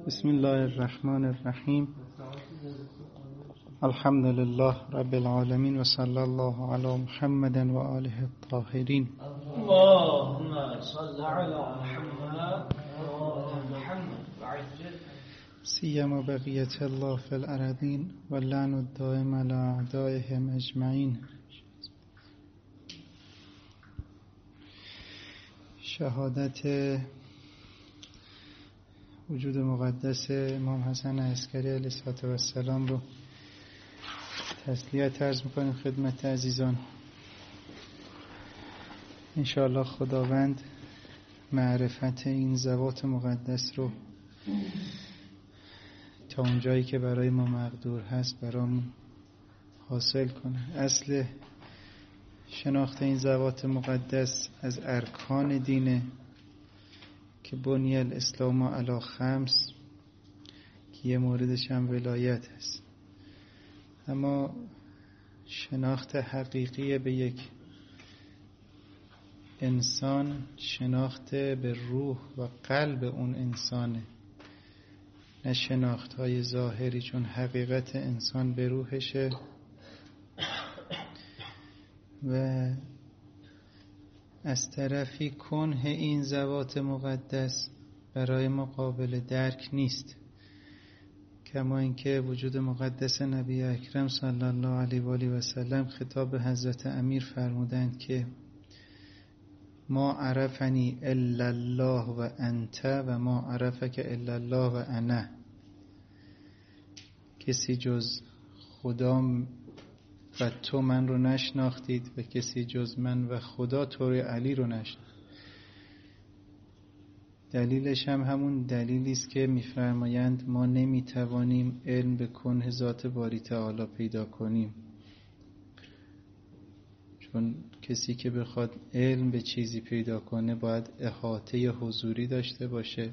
بسم الله الرحمن الرحیم. الحمد لله رب العالمین و صلی الله علی محمد و آله الطاهرین. اللهم صل علی محمد و آل محمد وعجل سیما بقیت الله فی الارضین و لعن الدائم علی اعدائهم اجمعین. شهادت وجود مقدس امام حسن عسکری علیه السلام رو تسلیت عرض میکنیم خدمت عزیزان. انشاءالله خداوند معرفت این ذوات مقدس رو تا اونجایی که برای ما مقدور هست برامون حاصل کنه. اصل شناخت این ذوات مقدس از ارکان دینه که بنی الاسلام علی خمس، که یه موردش هم ولایت هست. اما شناخت حقیقی به یک انسان شناخت به روح و قلب اون انسانه، نه شناخت های ظاهری، چون حقیقت انسان به روحشه و از طرفی کنه این ذوات مقدس برای ما قابل درک نیست، کما اینکه وجود مقدس نبی اکرم صلی الله علیه و آله و سلم خطاب حضرت امیر فرمودند که ما عرفنی الا الله و انت و ما عرفک الا الله و انا. کسی جز خدا و تو من رو نشناختید و کسی جز من و خدا طور علی رو نشناخت. دلیلش هم همون دلیلی است که میفرمایند ما نمیتوانیم علم به کنه ذات باری تعالی پیدا کنیم، چون کسی که بخواد علم به چیزی پیدا کنه باید احاطه حضوری داشته باشه.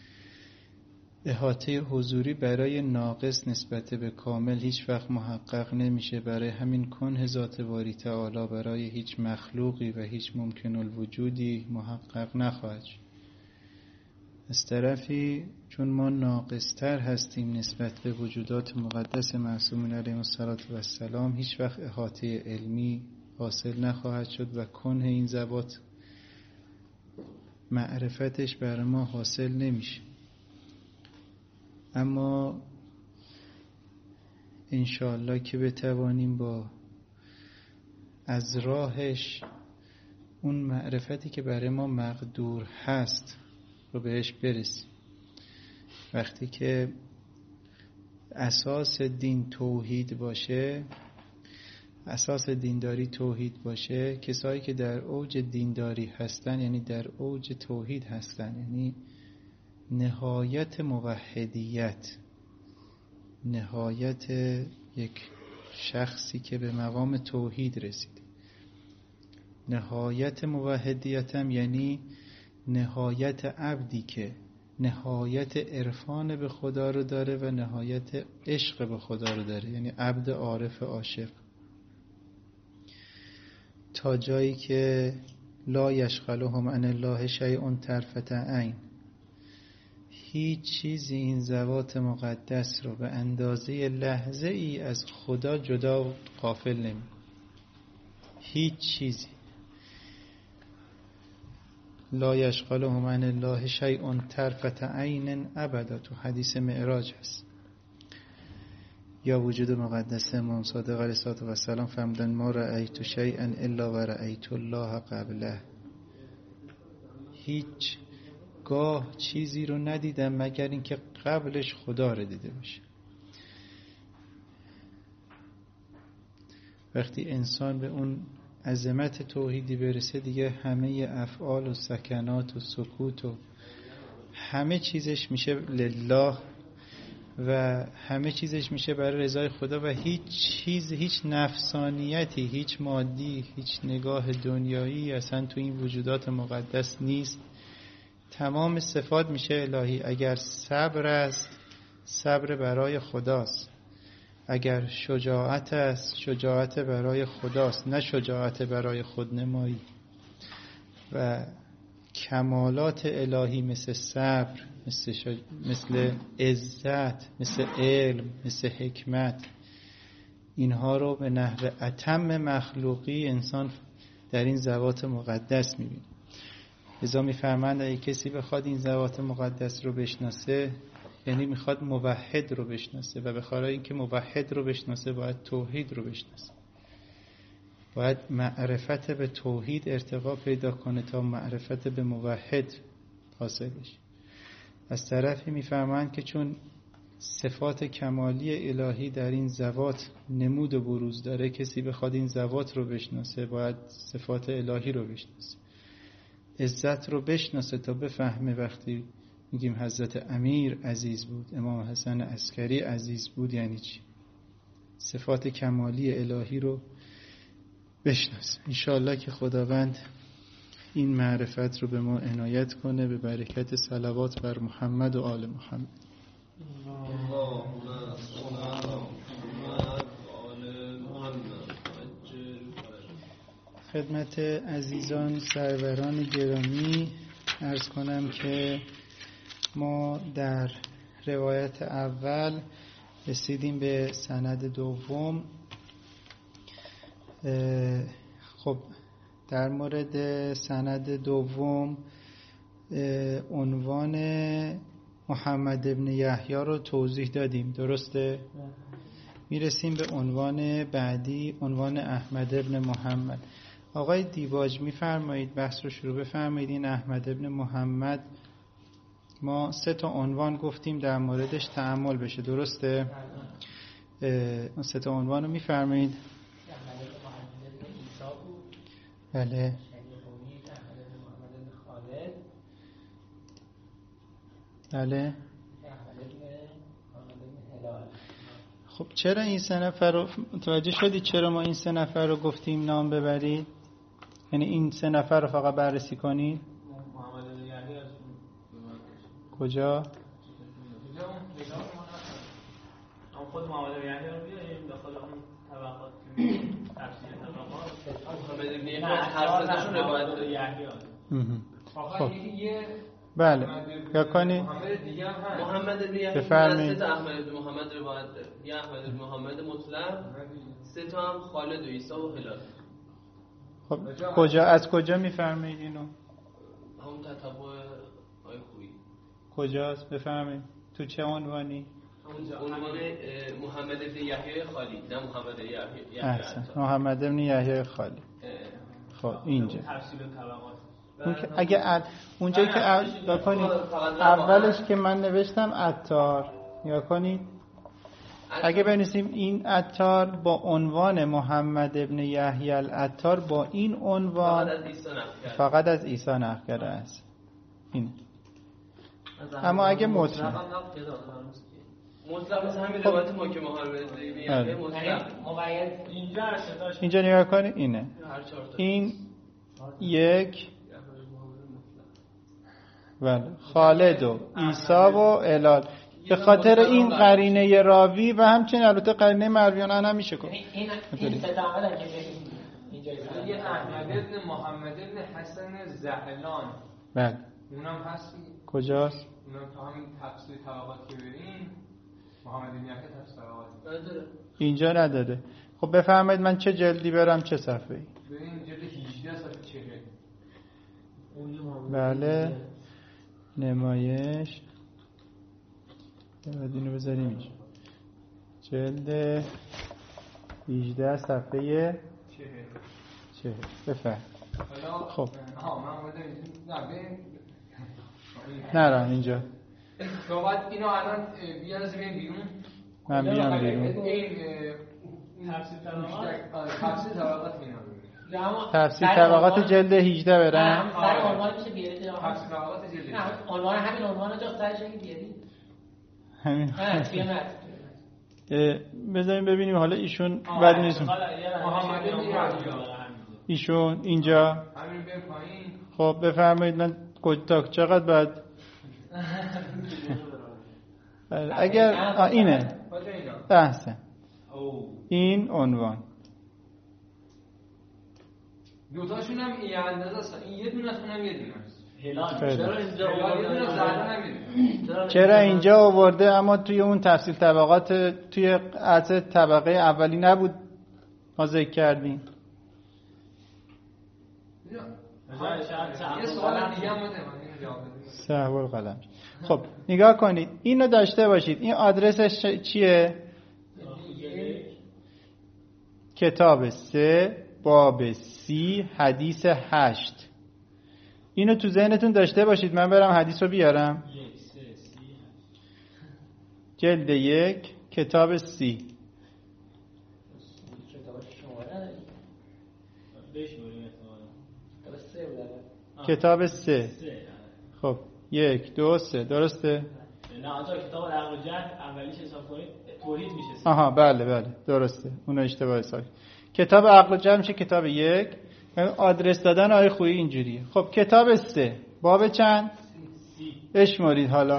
احاطه حضوری برای ناقص نسبت به کامل هیچ وقت محقق نمیشه. برای همین کنه ذات باری تعالی برای هیچ مخلوقی و هیچ ممکن الوجودی محقق نخواهد شد. از طرفی چون ما ناقصتر هستیم نسبت به وجودات مقدس معصومین علیهم السلام، هیچ وقت احاطه علمی حاصل نخواهد شد و کنه این ذوات معرفتش برای ما حاصل نمیشه. اما انشاءالله که بتوانیم با از راهش اون معرفتی که برای ما مقدور هست رو بهش برسیم. وقتی که اساس دین توحید باشه، اساس دینداری توحید باشه، کسایی که در اوج دینداری هستن یعنی در اوج توحید هستن، یعنی نهایت موحدیت، نهایت یک شخصی که به مقام توحید رسید. نهایت موحدیت هم یعنی نهایت عبدی که نهایت عرفان به خدا رو داره و نهایت عشق به خدا رو داره، یعنی عبد عارف عاشق، تا جایی که لا یشغلهم عن الله شیء طرفة عین. هیچ چیزی این ذوات مقدس رو به اندازه لحظه ای از خدا جدا و غافل نمی. هیچ چیزی. لا یشغلهم عن الله شیء طرفة عین ابدا، تو حدیث معراج هست. یا وجود مقدس امام صادق علیه السلام فرمودن ما رأیت شیئا الا و رأیت الله قبله. هیچ گاه چیزی رو ندیدم مگر اینکه قبلش خدا رو دیده باشه. وقتی انسان به اون عظمت توحیدی برسه دیگه همه افعال و سکنات و سکوت و همه چیزش میشه لله و همه چیزش میشه برای رضای خدا و هیچ چیز، هیچ نفسانیتی، هیچ مادی، هیچ نگاه دنیایی اصلا تو این وجودات مقدس نیست. تمام صفات میشه الهی. اگر صبر است، صبر برای خداست. اگر شجاعت است، شجاعت برای خداست، نه شجاعت برای خودنمایی. و کمالات الهی مثل صبر، مثل عزت، مثل علم، مثل حکمت، اینها رو به نحو اتم مخلوقی انسان در این ذوات مقدس می‌بینه. لذا می‌فرمایند اگه کسی بخواد این ذوات مقدس رو بشناسه، یعنی میخواد موحد رو بشناسه، و به خاطر اینکه موحد رو بشناسه باید توحید رو بشناسه، باید معرفت به توحید ارتقا پیدا کنه تا معرفت به موحد حاصل بشه. از طرفی میفرمایند که چون صفات کمالی الهی در این ذوات نمود و بروز داره، کسی بخواد این ذوات رو بشناسه باید صفات الهی رو بشناسه، عزت رو بشناسه تا بفهمه. وقتی میگیم حضرت امیر عزیز بود، امام حسن عسکری عزیز بود، یعنی چی؟ صفات کمالی الهی رو بشناسیم. انشاءالله که خداوند این معرفت رو به ما عنایت کنه به برکت صلوات بر محمد و آل محمد. خدمت عزیزان سروران گرامی عرض کنم که ما در روایت اول رسیدیم به سند دوم. خب در مورد سند دوم عنوان محمد ابن یحیی رو توضیح دادیم، درسته؟ میرسیم به عنوان بعدی، عنوان احمد ابن محمد. آقای دیباج میفرمایید بحث رو شروع بفرمایید. این احمد ابن محمد ما 3 عنوان گفتیم در موردش تأمل بشه، درسته؟ اون 3 عنوان رو میفرمایید. بله. بله. خب چرا این 3 نفر رو متوجه شدید؟ چرا ما این 3 نفر رو گفتیم نام ببرید؟ یعنی این 3 نفر رو فقط بررسی کنید. کجا؟ خود محمد بن یحیی رو بیاریم داخل اون طبقات تفسیر طبقات محمد بن یحیی حرف زدن روایت یحیی. خب بله یا کنی محمد بن یحیی 3 احمد بن محمد روایت داره. یه احمد بن محمد مطلق، 3 تا هم خالد و عیسی و هلال. خب کجا، از کجا میفرمایید اینو؟ همون تتبع آیه خویی. کجاست بفرمایید؟ تو چه عنوانی؟ عنوان محمد بن یحیی خالی، نه محمد یحیی. احسن، محمد بن یحیی خالی. خب اینجا تفصیل طبقات. اون که اگه اونجایی که بکنید اولش که من نوشتم عطار، یا کنید اگه بنویسیم این عطار با عنوان محمد ابن یحیی العطار، با این عنوان فقط از عیسی نقل کرده است این. اما اگه مطلق مثل همین روایت ما که محمد بن یحیی مطلق اینجا نگاه کنید اینه، این 1 بله خالد و عیسی و هلال. به خاطر این قرینه راوی و همچنین البته قرینه مرویان هم میشه گفت. این ستعمل که اینجا یه احمد ابن محمد ابن حسن زعلان. بله اونم هست. کجاست؟ اونم تو همین تفسیر طبقات که بریم محمد بن یحیی تفسیر طبقات نداره. اینجا نداره. خب بفرمایید من چه جلدی برم چه صفحه‌ای؟ بریم جلد 18 صفحه 40. بله نمایش بعد اینو بذاریم اینجا جلد 18 صفحه 40. بفرم. خب نرم اینجا تو باید اینو الان بیارز بیرون. من بیام بیرون. تفسیر طبقات جلد 18 برم. سر عنوان میشه بیارید. تفسیر طبقات جلد 18. عنوان همین عنوان جا سرش بیارید. همین. بذاریم ببینیم حالا ایشون بعد نیستون. ایشون اینجا. همین بیام پایین. خب بفرمایید من چقدر بعد اگر اینه احسن این عنوان دوتاشون هم این اندازه است. این یه دونه است، اونم یه دونه است. چرا اینجا آورده اما توی اون تفصیل طبقات توی عرض طبقه اولی نبود ما ذکر کردیم؟ یه سوال دیگه هم بوده سهو القلم. خب نگاه کنید اینو داشته باشید. این آدرسش چیه؟ کتاب 3 باب 30 حدیث 8. اینو تو ذهنتون داشته باشید. من برم حدیث رو بیارم. جلد 1 کتاب 30 کتاب 3. خب 1 2 3 درسته؟ نه آنجا کتاب عقل و جهل اولیش حساب کنید توحید میشه. آها بله درسته. اون اشتباه حسابی. کتاب عقل و جهل میشه کتاب 1. آدرس دادن آیه خویی اینجوریه. خب کتاب 3 باب چند؟ اشمارید حالا.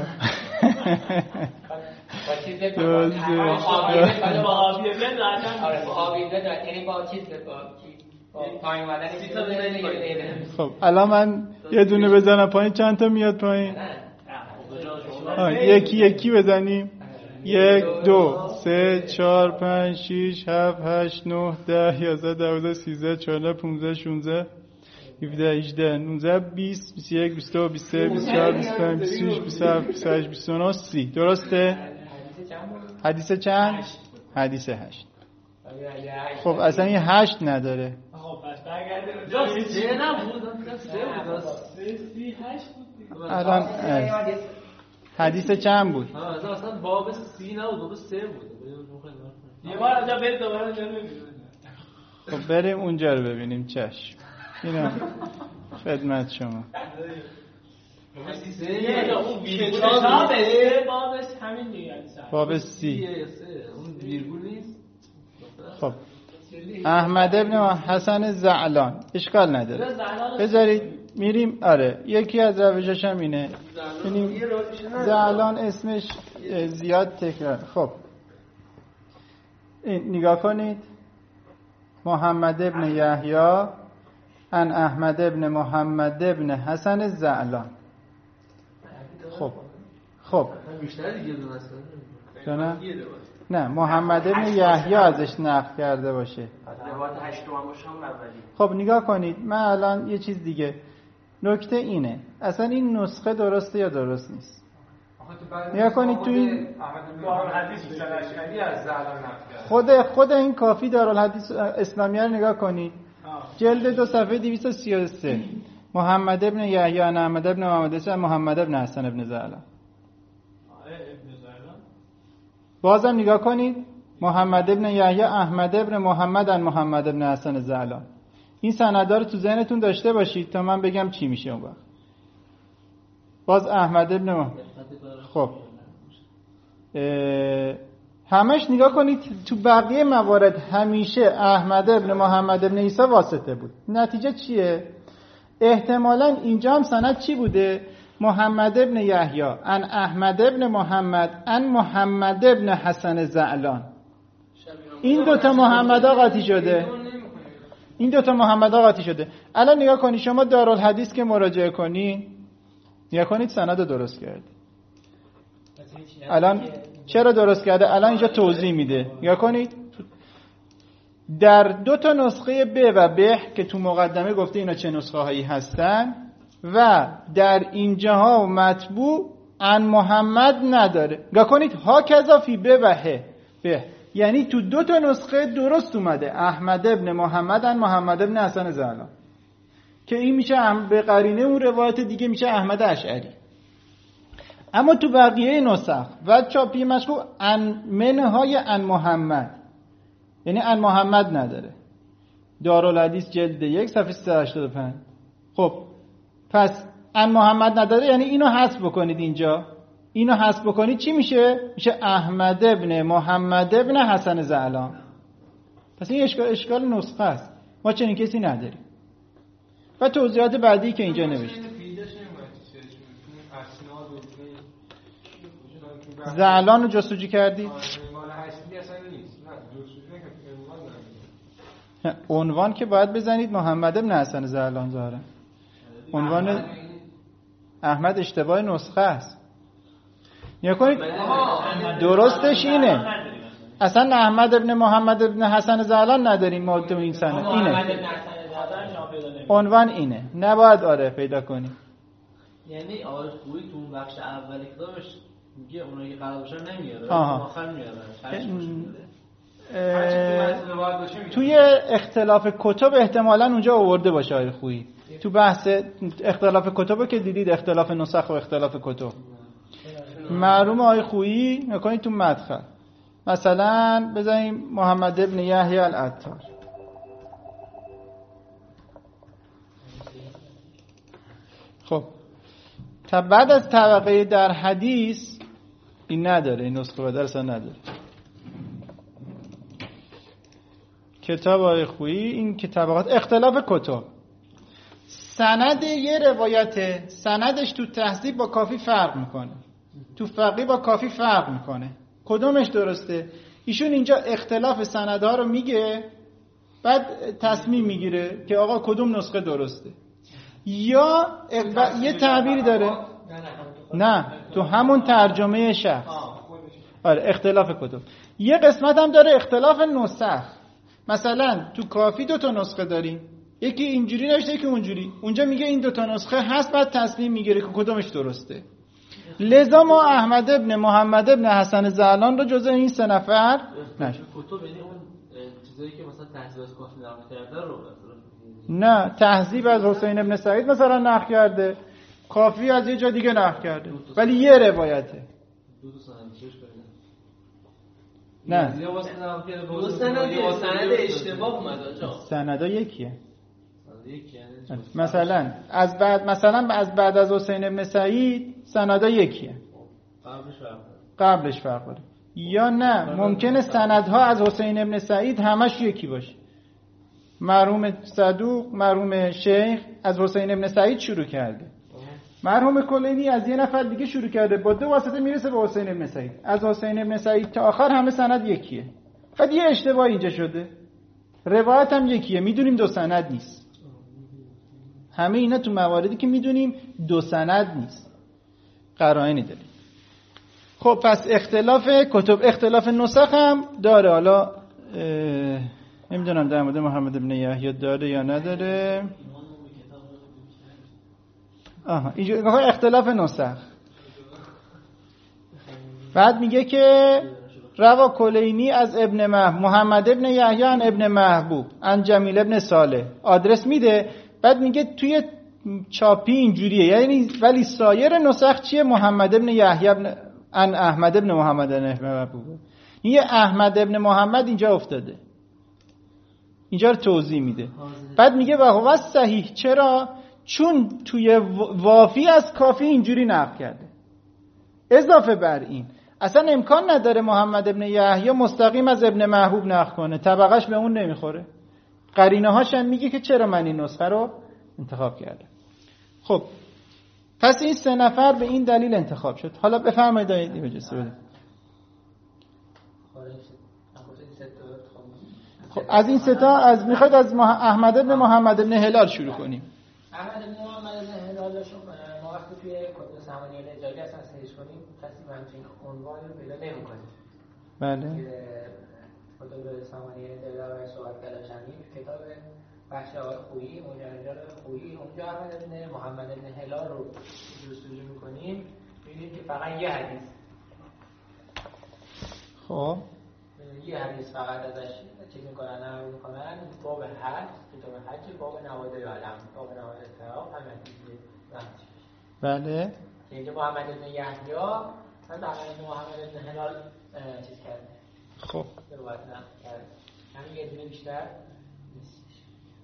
خب الان من یه دونه بزنم پایین چند تا میاد پایین؟ یکی بزنیم. 1 2 3 4 5 6 7 8 9 10 11 12 13 14 15 16 17 18 19 20 21 22 23 24 25 26 27 28 29 30 درسته؟ حدیث چند؟ حدیث 8. خب اصلا این 8 نداره. خب پس برگردیم اونجا 3 نبود 3 بود 8 بود. الان حدیث چند بود؟ اصلا باب 30 نبود باب 3 بود. یه بار اونجا برید دوباره اونجا ببینیم. خب بریم اونجا رو ببینیم. چشم اینا خدمت شما. باب 30 اون ویرگول نیست. خب احمد ابن حسن زعلان اشکال نداره بذارید میریم. آره یکی از روشش هم اینه. ببینیم زعلان اسمش زیاد تکرار. خب نگاه کنید. محمد ابن یحیی ان احمد ابن محمد ابن حسن زعلان. خب بیشتر دیگه دونه نه محمد ابن یحیی ازش نقل کرده باشه. روایت 8 هم باشه هم اولی. خب نگاه کنید. من الان یه چیز دیگه. نکته اینه اصلا این نسخه درسته یا درست نیست. نگاه کنید تو این دارالحدیث اشعری از زعلان نقل کرد. خود این کافی دارالحدیث اسلامیه رو نگاه کنید. جلد 2 صفحه 233 محمد ابن یحیی ان احمد ابن محمد ابن حسن ابن زعلان. بازم نگاه کنید. محمد ابن یحیی احمد ابن محمد ان محمد ابن حسن زعلان. این سندها رو تو ذهنتون داشته باشید تا من بگم چی میشه اون وقت. باز احمد ابن خب همش نگاه کنید تو بقیه موارد همیشه احمد ابن محمد ابن عیسی واسطه بود. نتیجه چیه؟ احتمالاً اینجا هم سند چی بوده؟ محمد ابن یحیی ان احمد ابن محمد ان محمد ابن حسن زعلان. این دوتا محمد قاطی شده. الان نگاه کنید شما دارالحدیث که مراجعه کنید نگاه کنید سند رو درست کرد. الان چرا درست کرده؟ الان اینجا توضیح میده. نگاه کنید در 2 نسخه ب و ب که تو مقدمه گفته اینا چه نسخه هایی هستن و در اینجاها و مطبوع ان محمد نداره. نگاه کنید ها کذا فی ب و ه ب، یعنی تو 2 نسخه درست اومده احمد ابن محمد ان محمد ابن حسن زعلان که این میشه به قرینه اون روایت دیگه میشه احمد اشعری. اما تو بقیه نسخ و چاپی مشکوک ان منهای ان محمد، یعنی ان محمد نداره. دارالحدیث جلد 1 صفحه 385. خب پس ان محمد نداره یعنی اینو حذف بکنید. اینجا اینو حذف بکنید چی میشه؟ میشه احمد ابن محمد ابن حسن زعلان. پس این اشکال نسخه است. ما چنین کسی نداریم. و توضیحات بعدی که اینجا نوشته. زعلان رو جستجو کردید؟ عنوان که باید بزنید محمد ابن حسن زعلان ظاهره. عنوان احمد اشتباه نسخه است. یا کنید درستش اینه اصلا احمد ابن محمد ابن حسن زعلان نداریم ما تو این سند. اینه عنوان اینه، نباید آره پیدا کنیم. یعنی آقای خویی تو اون بخش اول کتابش میگه اونایی که قرار باشن نمیاره، آخر میاره. توی اختلاف کتب احتمالاً اونجا آورده باشه آقای خویی. تو بحث اختلاف کتب که دیدید، اختلاف نسخ و اختلاف کتب، معلومه آقای خویی میکنید تو مدخل مثلا بذاریم محمد ابن یحیی العطار. خب تا بعد از طبقه در حدیث این نداره، این نسخه بدر اصلا نداره. کتاب آقای خویی این که طبقات اختلاف کتب، سند یه روایت سندش تو تهذیب با کافی فرق میکنه، تو فقیه با کافی فرق میکنه، کدومش درسته؟ ایشون اینجا اختلاف سندها رو میگه، بعد تصمیم میگیره که آقا کدوم نسخه درسته. یا یه تعبیری داره، نه تو همون ترجمه شخص، آره اختلاف کتب. یه قسمت هم داره اختلاف نسخ، مثلا تو کافی 2 تا نسخه داریم، یکی اینجوری نوشته یکی اونجوری، اونجا میگه این 2 تا نسخه هست، بعد تصمیم میگیره که کدومش درسته. لذا ما احمد ابن محمد ابن حسن زعلان رو جزء این 3 نفر نشد. کتب یعنی اون چیزایی که مثلا تهذیب از کافی نقل کرده رو نه، تهذیب از حسین ابن سعید مثلا نقل کرده، کافی از یه جا دیگه نقل کرده، ولی یه روایته. نه دو سند اشتباه اومد آجا، سندا یکیه. مثلا از بعد از حسین ابن سعید سندا یکیه، قبلش فرق داره. یا نه ممکنه سندها از حسین ابن سعید همش یکی باشه، مرحوم صدوق مرحوم شیخ از حسین ابن سعید شروع کرده، مرحوم کلینی از یه نفر دیگه شروع کرده، با 2 واسطه میرسه به حسین ابن سعید، از حسین ابن سعید تا آخر همه سند یکیه. بعد یه اشتباه اینجا شده، روایت هم یکیه، میدونیم 2 سند نیست. همه اینا تو مواردی که میدونیم 2 سند نیست، قرائنی داریم. خب پس اختلاف کتب، اختلاف نسخ هم داره. حالا نمیدونم در مورد محمد ابن یحیی داره یا نداره. اینجا اختلاف نسخ. بعد میگه که روا کلینی از ابن محمد ابن یحیی عن ابن محبوب عن جمیل ابن صالح، آدرس میده. بعد میگه توی چاپی اینجوریه، یعنی ولی سایر نسخ چیه؟ محمد ابن یحیی عن احمد ابن محمد ابن محبوب. این احمد ابن محمد اینجا افتاده، اینجا رو توضیح میده. بعد میگه و هو صحیح، چرا؟ چون توی وافی از کافی اینجوری نقل کرده. اضافه بر این اصلا امکان نداره محمد ابن یحیی مستقیم از ابن محبوب نقل کنه، طبقش به اون نمیخوره. قرینه هاش هم میگه که چرا من این نسخه رو انتخاب کردم. خب پس این 3 نفر به این دلیل انتخاب شد. حالا بفرمایید آیه بجسته بده. خب از این 3 تا میخواید از احمد ابن محمد ابن هلال شروع کنیم. احمد ابن محمد ابن هلال شما ما وقتی توی کتب سمانی الرجالی اصلا سرچ کنیم کسی همچین عنوان رو پیدا نمی‌کنه. بله. کتب سمانی الرجالی صحبت کلاشمی کتاب بخش آقای خویی مجرد خویی، اونجا احمد ابن محمد ابن هلال رو جستجو می‌کنیم می‌بینیم که فقط یه حدیث. خب یه حدیث فقط ازش چیز میکنن نقل میکنن، باب حج، کتاب حج، باب نوادر علم، باب نوادر طلاق، همین حدیث رفت. بله. که اینجا محمد بن یحیی من در محمد بن هلال چیز کرده. خب روایت نقل کرد. همین یه دونه بیشتر نیستش.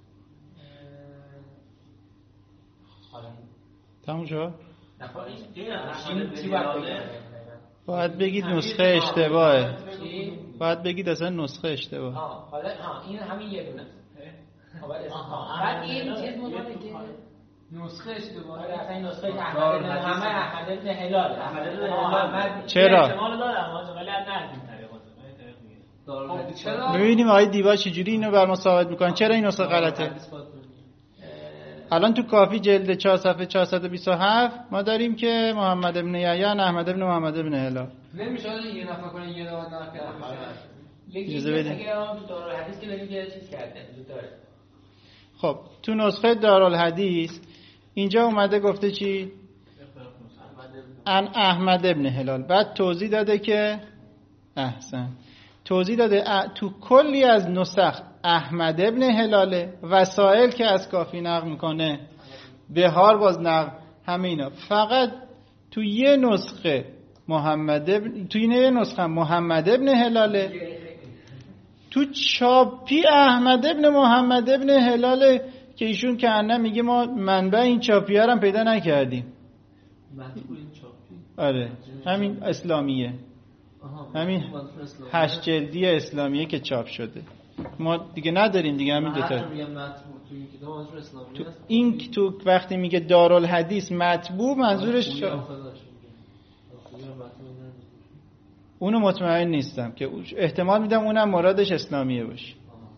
حالا تموم شد؟ این چی باید بگید نسخه اشتباهه. باید بگید اصلا نسخه اشتباه. حالا این همین یه دونه است. بعد این چیز مونده که نسخه اشتباهه. اصلا این نسخه احمد بن هلال. چرا؟ احتمال دارم ولی نه این طریقه. ببینیم آقای دیوا چجوری اینو بر ما ثابت میکنن. چرا این نسخه غلطه؟ الان تو کافی جلد 4 صفحه 427 ما داریم که محمد ابن یحیی احمد ابن محمد ابن هلال. نمیشه یه نفر کنه یه نفر نقل یکی اگه اون تو دارالحدیث که بریم یه چیز کرده وجود داره. خب تو نسخه دارالحدیث اینجا اومده گفته چی؟ ان احمد ابن هلال. بعد توضیح داده که احسن توضیح داده تو کلی از نسخ احمد ابن هلاله، وسائل که از کافی نقل میکنه، بهار باز نقل، همه اینا. فقط تو یه نسخه محمد ابن هلاله، تو چاپی احمد ابن محمد ابن هلاله که ایشون که انه میگه ما منبع این چاپی ها رو پیدا نکردیم. آره همین اسلامیه، همین 8 جلدی اسلامیه که چاپ شده، ما دیگه نداریم دیگه. همین دوتا تو این تو وقتی میگه دارالحدیث مطبوع منظورش اونو مطمئن نیستم که احتمال میدم اونم مرادش اسلامیه باشه.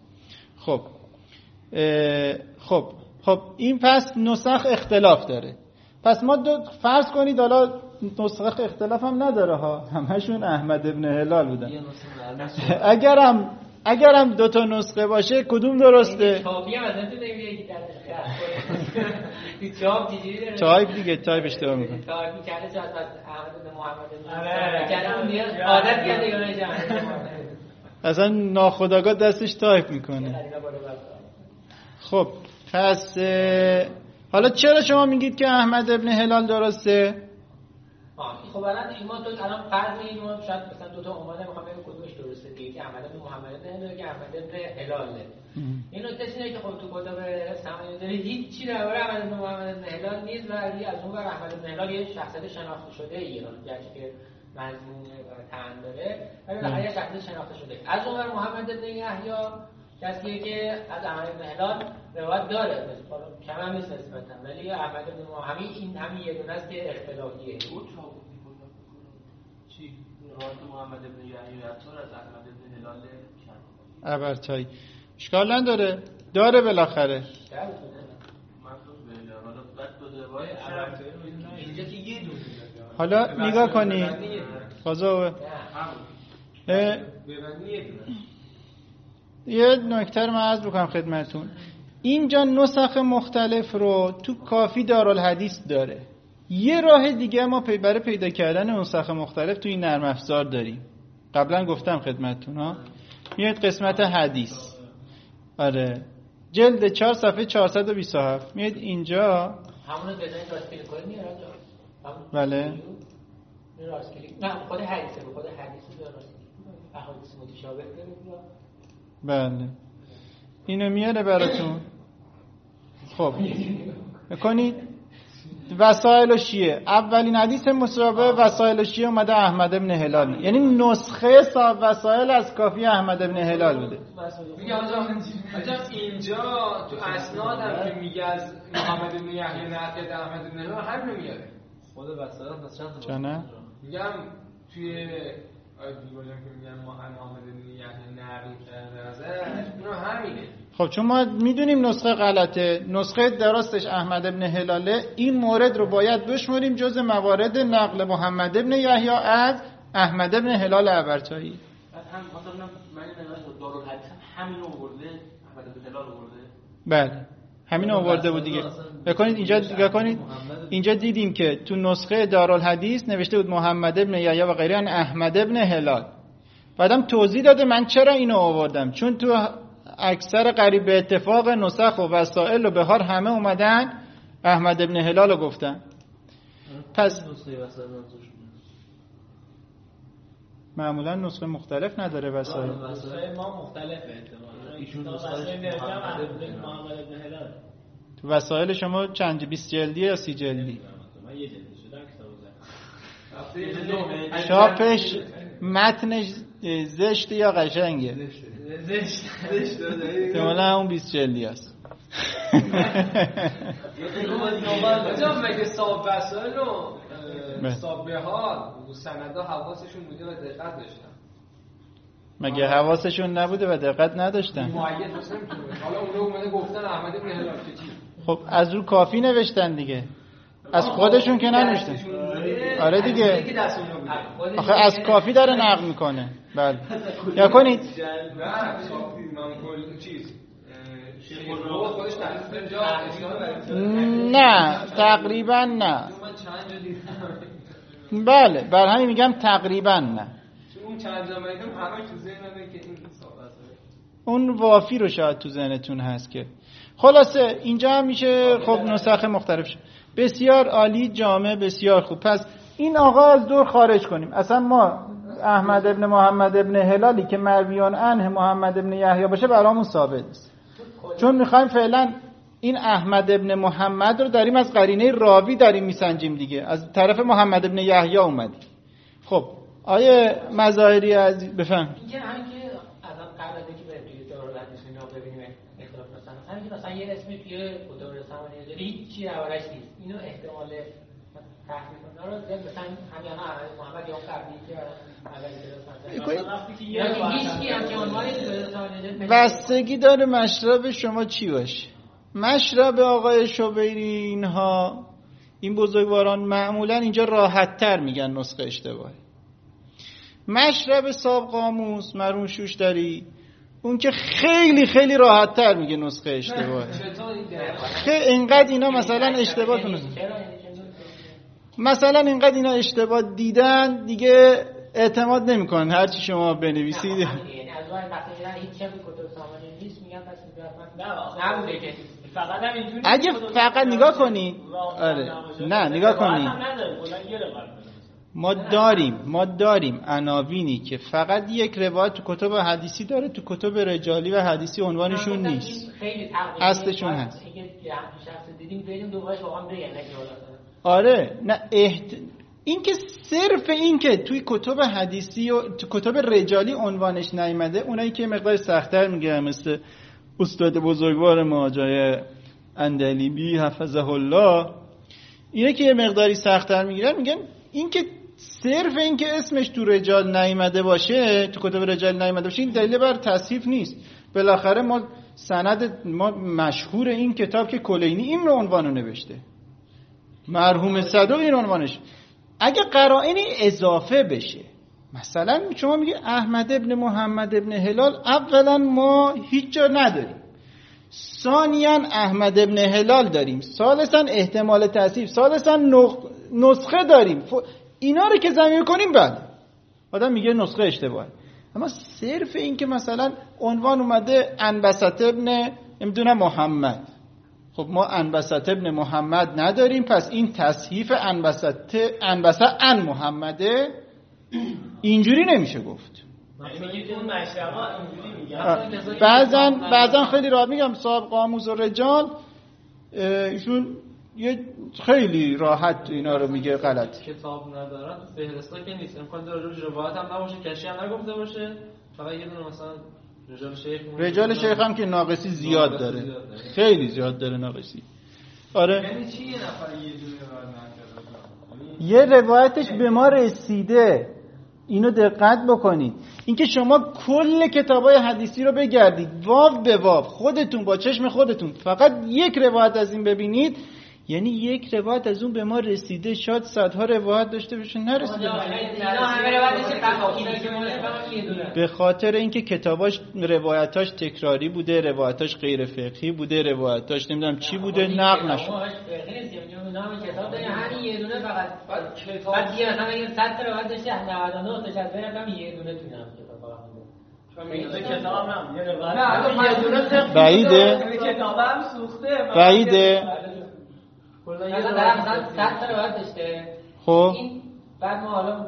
خب این پس نسخ اختلاف داره. پس ما فرض کنید حالا نسخ اختلاف هم نداره ها، همشون احمد ابن هلال بودن. اگرم دو تا نسخه باشه کدوم درسته؟ چاپی هم ازن تو نمیگه که در تایپ دیگه تایپ اشتباه میکنه. تایپ میکنه چه از احمد ابن محمد ابن کلام میاد عادت کرده یونه جمع اصلا ناخودآگاه دستش تایپ میکنه. خب پس حالا چرا شما میگید که احمد ابن هلال درسته؟ خب الان شما تو الان فرض می‌کنید ما شاید مثلا دو تا عنوان می‌خوام بگم کدومش درسته دیگه، که احمد ابن محمد ابن هلال که احمد ابن هلاله. این نکته اینه که خب تو کتاب سماعی داره هیچ چیزی درباره احمد ابن محمد ابن هلال نیست و از اون ور احمد ابن هلال یه شخصیت شناخته شده ایران، گرچه که مضمون طعن داره ولی بالاخره یه شخصیت شناخته شده. از اون ور محمد ابن یحیی کسیه که از احمد ابن هلال روایت داره، کم هم نیست نسبتا، ولی احمد ابن محمد همین یه دونه است که اختلافیه. چی؟ روایت محمد ابن یحیی عطار از احمد ابن هلال ابرچایی اشکال نداره، داره بالاخره. حالا نگاه کنی فضا یه نکته رو من عرض بکنم خدمتون. اینجا نسخ مختلف رو تو کافی دارالحدیث داره. یه راه دیگه ما برای پیدا کردن نسخ مختلف تو این نرم افزار داریم. قبلا گفتم خدمتتون ها. میاد قسمت حدیث. آره. جلد 4 صفحه 427. میاد اینجا همون بزنید راست کلیک کنید میاد. بله. راست کلیک. نه خود حدیثه، خود حدیث راست. احادیث متشابه داره. بله. اینو میاره براتون. خب. بکنید وسائل شیعه. اولین حدیث مشابه وسائل شیعه اومده احمد ابن هلال، یعنی نسخه وسائل از کافی احمد ابن هلال بوده. میگه آجا اینجا تو اسناد هم که میگه از محمد ابن یحیی نقل احمد ابن هلال همینو میاره. خود وسائل مثلا چرا نه؟ میگم توی دیوارم که میگن محمد ابن یحیی نقل کرده ازش اونم همینه. خب چون ما میدونیم نسخه غلطه، نسخه درستش احمد ابن هلاله، این مورد رو باید بشماریم جز موارد نقل محمد ابن یحیی از احمد ابن هلال ابرچایی. بعد هم مثلا من نگاه دارالحدیث همین آورده، احمد ابن هلال آورده. بله همین آورده بود دیگه. بکنید اینجا نگاه کنید، اینجا دیدیم که تو نسخه دارالحدیث نوشته بود محمد ابن یحیی و غیره ان احمد ابن هلال. بعدم توضیح داده من چرا اینو آوردم، چون تو اکثر قریب به اتفاق نسخ و وسائل و بهار همه اومدن احمد ابن هلال رو گفتن. پس معمولا نسخه مختلف نداره وسائل. نسخه ما مختلفه ایشون نسخه محمد ابن هلال. تو وسائل شما چند 20 جلدی یا 30 جلدی؟ من یه جلدی شدم کتاب چاپش متنش زشت یا قشنگه؟ زشت احتمالاً اون 20 جلدی است. آجا مگه صاحب وسائل و صاحب بهار و سندا حواسشون بوده و دقت داشتن؟ مگه حواسشون نبوده و دقت نداشتن؟ معید مثلا حالا اون اومده گفتن احمد ابن هلال که چی؟ خب از رو کافی نوشتن دیگه، از خودشون که ننوشتن. آره دیگه، آخه از کافی داره نقل میکنه. بله یا کنید نه تقریبا نه. بله بر همین میگم تقریبا نه. اون چند جا میگم همه تو ذهنمه که این اون وافی رو شاید تو ذهنتون هست که خلاصه اینجا هم میشه خب نسخه مختلف شد. بسیار عالی، جامع، بسیار خوب. پس این آقا از دور خارج کنیم. اصلا ما احمد ابن محمد ابن هلالی که مرویان عنه محمد ابن یحیی باشه برامون ثابت است، چون میخوایم فعلا این احمد ابن محمد رو داریم از قرینه راوی داریم میسنجیم دیگه، از طرف محمد ابن یحیی اومدیم. خب آیه مظاهری از بفهم اینکه همین که از قبل از اینکه بریم تو رو حدیث اینا ببینیم اختلاف مثلا یه اسمی توی کتاب رسانه‌ای داره هیچ دربارش نیست، اینو احتمال تحقیق کنه رو زد مثلا همین احمد محمد یا قبلی که بستگی داره مشرب شما چی باشه. مشرب آقای شبیری اینها این بزرگواران معمولا اینجا راحت تر میگن نسخه اشتباهی. مشرب صاحب قاموس مرحوم شوشتری اون که خیلی خیلی راحت تر میگه نسخه اشتباهی. اینقدر اینا مثلا اشتباه کنن، مثلا اینقدر اینا اشتباه دیدن دیگه اعتماد نمیکنن هر چی شما بنویسید. یعنی از وای وقتی هیچ چیزی کتاب سامانی نیست میگن پس نبوده که فقط هم اینجوری اگه فقط نگاه کنید. آره نه نگاه کنید، ما داریم عناوینی که فقط یک روایت تو کتب حدیثی داره، تو کتب رجالی و حدیثی عنوانشون نیست، اصلشون هست. آره نه این که صرف این که توی کتب حدیثی و تو کتب رجالی عنوانش نیامده، اونایی که مقدار سخت‌تر میگه مثل استاد بزرگوار ما جای اندلیبی حفظه الله، اینا که یه مقداری سخت‌تر میگیرن میگن این که صرف این که اسمش تو رجال نیامده باشه، تو کتب رجال نیامده باشه، این دلیل بر تصحیف نیست. بالاخره ما سند ما مشهور این کتاب که کلینی این رو عنوانو نوشته، مرحوم صدوق این عنوانش. اگه قرائنی اضافه بشه، مثلا شما میگه احمد ابن محمد ابن هلال، اولا ما هیچ جا نداریم، ثانیاً احمد ابن هلال داریم، ثالثاً احتمال تصحیف، ثالثاً نسخه داریم. اینا رو که زمین کنیم بعد آدم میگه نسخه اشتباهه. اما صرف این که مثلا عنوان اومده انبسط ابن نمیدونم محمد، خب ما انبسط ابن محمد نداریم، پس این تصحیف انبسط ان محمده، اینجوری نمیشه گفت. بعضا خیلی راحت میگم صاحب قاموس و رجال ایشون یه خیلی راحت اینا رو میگه غلط. کتاب ندارن فهرستا که نیست، امکان داره روایت هم نباشه، کشی هم نگفته باشه، فقط یه دونه مثلا رجال شیخ هم که ناقصی زیاد داره، خیلی زیاد داره ناقصی. آره یعنی چی یه نفر یه دونه روایت نکرده؟ یه روایتش به ما رسیده. اینو دقت بکنید، اینکه شما کل کتابای حدیثی رو بگردید واو به واو خودتون با چشم خودتون فقط یک روایت از این ببینید، یعنی یک روایت از اون به ما رسیده، شاید صدها روایت داشته باشه نرسیده. به خاطر اینکه کتاباش روایتاش تکراری بوده، روایتاش غیر فقهی بوده، روایتاش نمیدونم چی بوده، نقل نشد. کتاب داره همین یه دونه فقط بعد دیگه مثلا اگه 100 تا روایت داشته 99 تاش از بینم یه دونه تونم کتاب هم یه روایت بعیده کتابم سوخته بعیده خب بعد ما حالا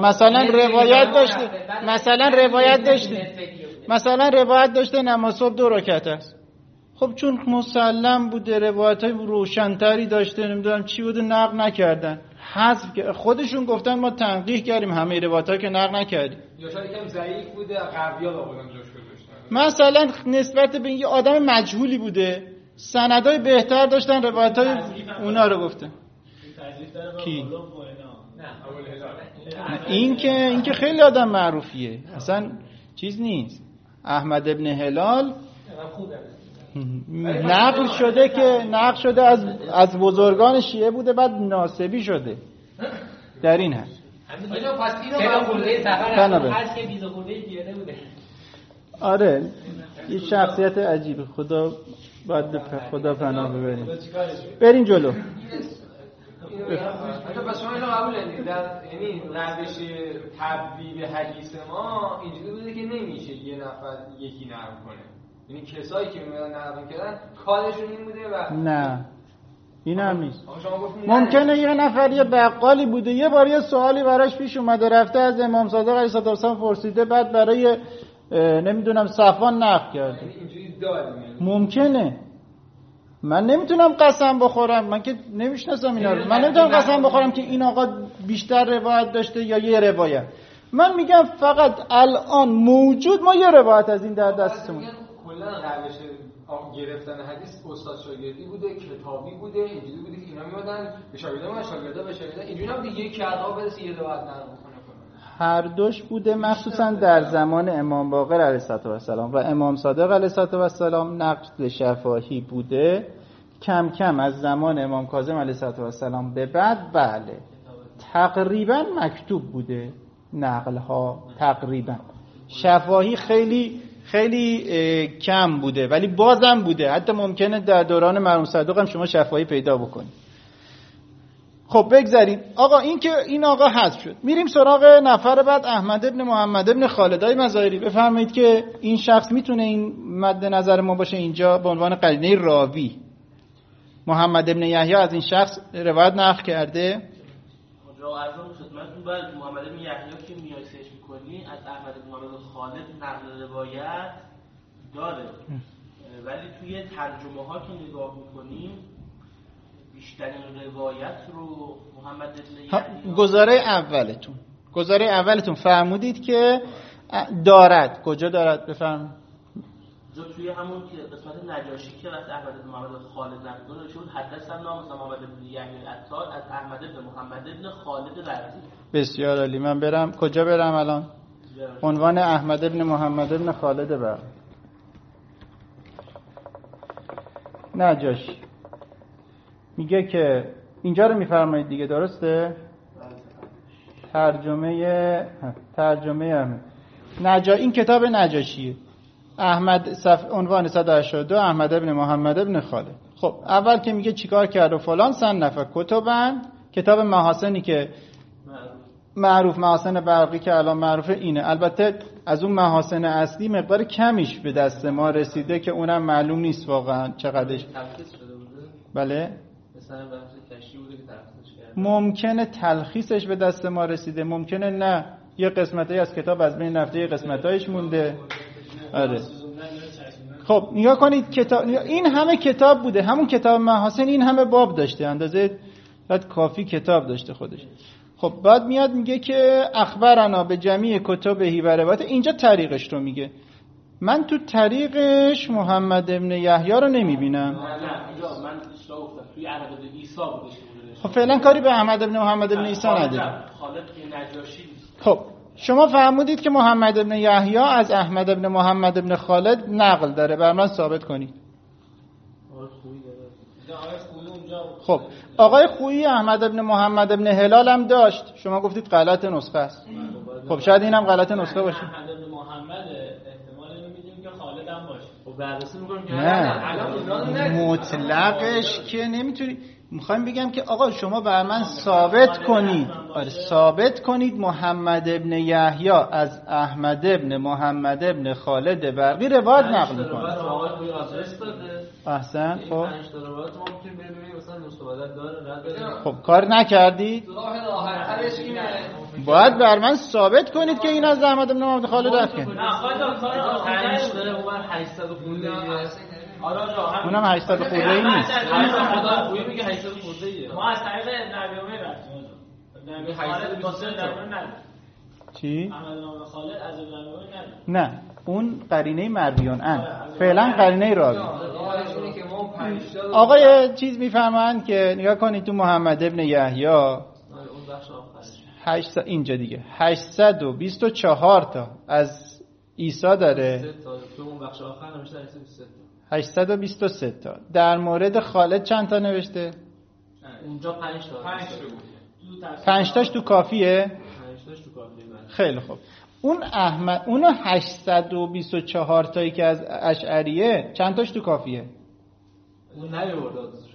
مثلا روایت داشته نماز صبح 2 رکعت است. خب چون مسلم بوده، روایت‌های روشن‌تری داشته، نمیدونم چی بوده، نقل نکردن، حذف خودشون گفتن ما تنقیح کردیم، همه روایت‌ها که نقل نکردیم، یا شاید یکم ضعیف بوده قوی‌ها آوردن جاش گذاشتن. مثلا نسبت به یه آدم مجهولی بوده، سندای بهتر داشتن، روایت‌های اونا رو گفتن. کی؟ این که خیلی آدم معروفیه، اصلا چیز نیست. احمد ابن هلال نقل شده از بزرگان شیعه بوده، بعد ناسبی شده در این هست. پس اینو خورده سفر هست که 20 خورده دیانه بوده. آره یه شخصیت عجیبه. خدا پناه ببریم. بریم جلو. پس شما اینو قبول دارید؟ یعنی روش تبدیل حدیث ما اینجوری بوده که نمیشه یه نفر یکی نقل کنه. یعنی کسایی که میادن نقل کردن کارشون این بوده و نه این هم نیست. ممکنه یه نفر یه بقالی بوده، یه بار یه سوالی براش پیش اومده، رفته از امام صادق علیه السلام پرسیده، بعد برای نمیدونم صفوان نقل کرده. اینجوری داریم. ممکنه. من نمیتونم قسم بخورم، من که نمیشناسم اینا رو، من نمیتونم قسم بخورم که این آقا بیشتر روایت داشته یا یه روایت. من میگم فقط الان موجود ما یه روایت از این در دستمون. کلا روش گرفتن حدیث استاد شاگردی بوده، کتابی بوده، اینجوری بوده که اینا میادن به شاگردان و شاگردا به شاگردان اینجوری نبوده یک کتاب برسه یه روایت نقل بکنه. هر دوش بوده، مخصوصا در زمان امام باقر علیه السلام و امام صادق علیه السلام نقل شفاهی بوده. کم کم از زمان امام کاظم علیه السلام به بعد بله تقریبا مکتوب بوده نقل ها، تقریبا شفاهی خیلی خیلی کم بوده ولی بازم بوده. حتی ممکنه در دوران مرحوم صدوق هم شما شفاهی پیدا بکنید. خب بگذارید آقا این آقا حذف شد. میریم سراغ نفر بعد، احمد ابن محمد ابن خالد. های مظاهری بفرمایید که این شخص میتونه این مد نظر ما باشه اینجا به عنوان قرینه راوی. محمد ابن یحیی از این شخص روایت نقل کرده. ارزم خدمتتون بعد محمد بن یحیی که میایسش میکنی از احمد بن محمد خالد نقل روایت داره، ولی توی ترجمه ها که نگاه میکنیم بیشترین روایت رو محمد بن یحیی گزاره اولتون فرمودید که دارد. کجا دارد بفرمایید؟ توی همون که قسمت نجاشی که از احمد بن محمد خالد نقل داشته بود، حدثنا محمد بن یحیی العطار از احمد بن محمد بن خالد رضی. بسیار عالی. من برم کجا برم الان؟ عنوان احمد بن محمد بن خالد بر نجاشی میگه که اینجا رو میفرمایید دیگه، درسته؟ ترجمه این کتاب نجاشیه. عنوان 182 احمد ابن محمد ابن خالد. خب اول که میگه چیکار کرد و فلان صنف کتاب محاسنی که معروف، محاسن برقی که الان معروفه اینه. البته از اون محاسن اصلی مقدار کمیش به دست ما رسیده که اونم معلوم نیست واقعا چقدرش. بله ممکنه تلخیصش به دست ما رسیده، ممکنه نه، یه قسمتایی از کتاب از بین رفته، یه قسمتایش مونده. آره. خب نگاه کنید این همه کتاب بوده، همون کتاب محاسن این همه باب داشته، اندازه بعد کافی کتاب داشته خودش. خب بعد میاد میگه که اخبرنا به جمیع کتبه و روایت. اینجا طریقش رو میگه. من تو طریقش محمد ابن یحیی رو نمیبینم. نه اینجا من اشتباه گفتم، توی احمد ابن عیسی بودش. خب فعلا کاری به احمد ابن محمد ابن عیسی نداره. خالد نجاشی. خب شما فرمودید که محمد ابن یحیی از احمد ابن محمد ابن خالد نقل داره، بر من ثابت کنید. خب آقای خویی احمد ابن محمد ابن هلال هم داشت، شما گفتید غلط نسخه است. خب شاید اینم غلط نسخه باشه. احمد ابن محمد احتمال میدیم که خالد هم باشه. خب بررسی می‌کنیم که نه مطلقش که نمیتونی. میخوایم بگم که آقا شما بر من ثابت کنید، ثابت کنید محمد ابن یحیی از احمد ابن محمد ابن خالد برقی روایت نقل میکنه. احسن. خب خب کار نکردید، باید بر من ثابت کنید که این از احمد ابن محمد خالد رفت. اونم 800 خورده ای نیست. ما از طریق نبیومه رفتیم. نبی خالد 800 چی؟ احمد بن خالد از نبیومه نه اون قرینه مرویان فعلا قرینه راوی. آقای چیز میفهمند که نگاه کنید تو محمد ابن یحیی 800 اینجا دیگه 824 تا از عیسی داره. تو اون بخش آخر نمیشه 823. 823 تا. در مورد خالد چند تا نوشته؟ اونجا 5 تا. 5 تاش تو کافیه؟ 5 تاش تو کافیه. خیلی خوب. اون احمد اونو 824 تایی که از اشعریه چند تاش تو کافیه؟ اون نیورد آدرسش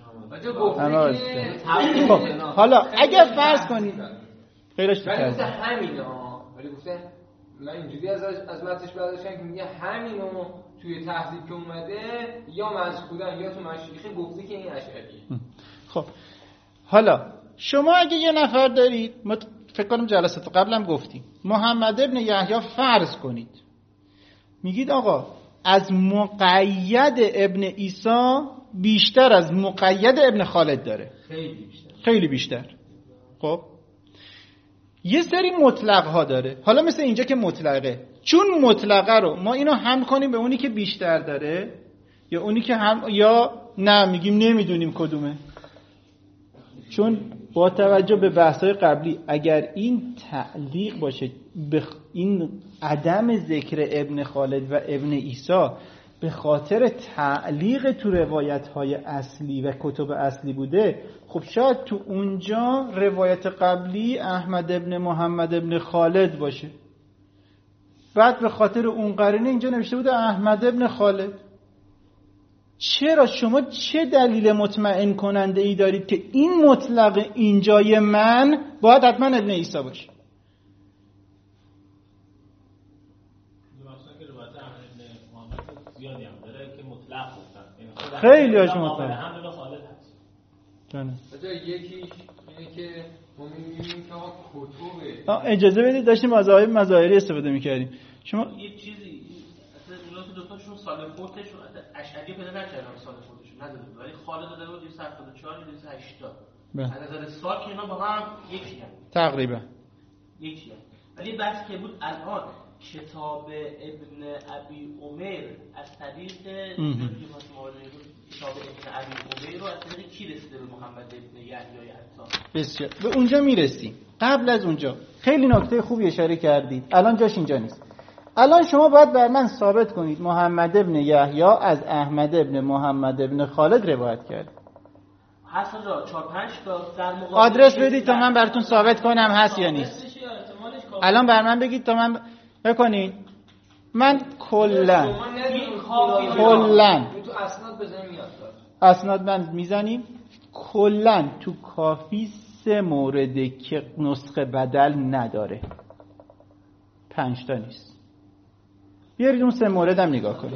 خب حالا اگه فرض کنید خیلیش تو ولی کرده همینه ها، ولی گفته من اینجوری از متنش برداشتم که میگه همینو توی تهذیب که اومده یا مذکورن یا تو مشایخ گفته که این اشعریه. خب حالا شما اگه یه نفر دارید، ما فکر کنم جلسات قبلم گفتیم، محمد ابن یحیی فرض کنید میگید آقا از مقید ابن عیسی بیشتر از مقید ابن خالد داره، خیلی بیشتر. خب یه سری مطلق ها داره، حالا مثل اینجا که مطلقه، چون مطلقه رو ما اینو هم کنیم به اونی که بیشتر داره یا اونی که هم، یا نه میگیم نمیدونیم کدومه. چون با توجه به بحث‌های قبلی اگر این تعلیق باشه این عدم ذکر ابن خالد و ابن عیسی به خاطر تعلیق تو روایت‌های اصلی و کتب اصلی بوده، خب شاید تو اونجا روایت قبلی احمد ابن محمد ابن خالد باشه، بعد به خاطر اون قرینه اینجا نوشته بوده احمد ابن خالد. چرا شما چه دلیل مطمئن کننده ای دارید که این مطلق اینجای من باید حتما ابن عیسی باشه؟ خیلی هاش مطلق یکیش اینه که ما می‌بینیم که کتب اجازه بدید داشتیم مظاهری استفاده می‌کردیم. شما یه چیزی اصلا اونا تو دوتاشون سال فوتشون اشعری پیدا نکردن، سال فوتشون نداره، ولی خالد داره 274 280. از نظر سال که اینا با هم یکی هم تقریبا یکی هم. ولی بحث که بود الان کتاب ابن ابی عمر از طریق کتاب ابن ابی عمر رو از طریق کی رسیده به محمد ابن یحیی عطار؟ بسیار به اونجا میرسیم. قبل از اونجا خیلی نکته خوبی اشاره کردید، الان جاش اینجا نیست. الان شما باید بر من ثابت کنید محمد ابن یحیی از احمد ابن محمد ابن خالد روایت کرد. حسن را 4 5 تا در مقابل آدرس بدید تا من براتون ثابت کنم هست یا نیست. الان بر من بگید تا من بکنید. من کلا تو اسناد بزنیم میاد. اسناد من میزنیم کلا تو کافی 3 مورده که نسخه بدل نداره، 5 تا نیست. بیارید اون 3 مورد هم نگاه کنید.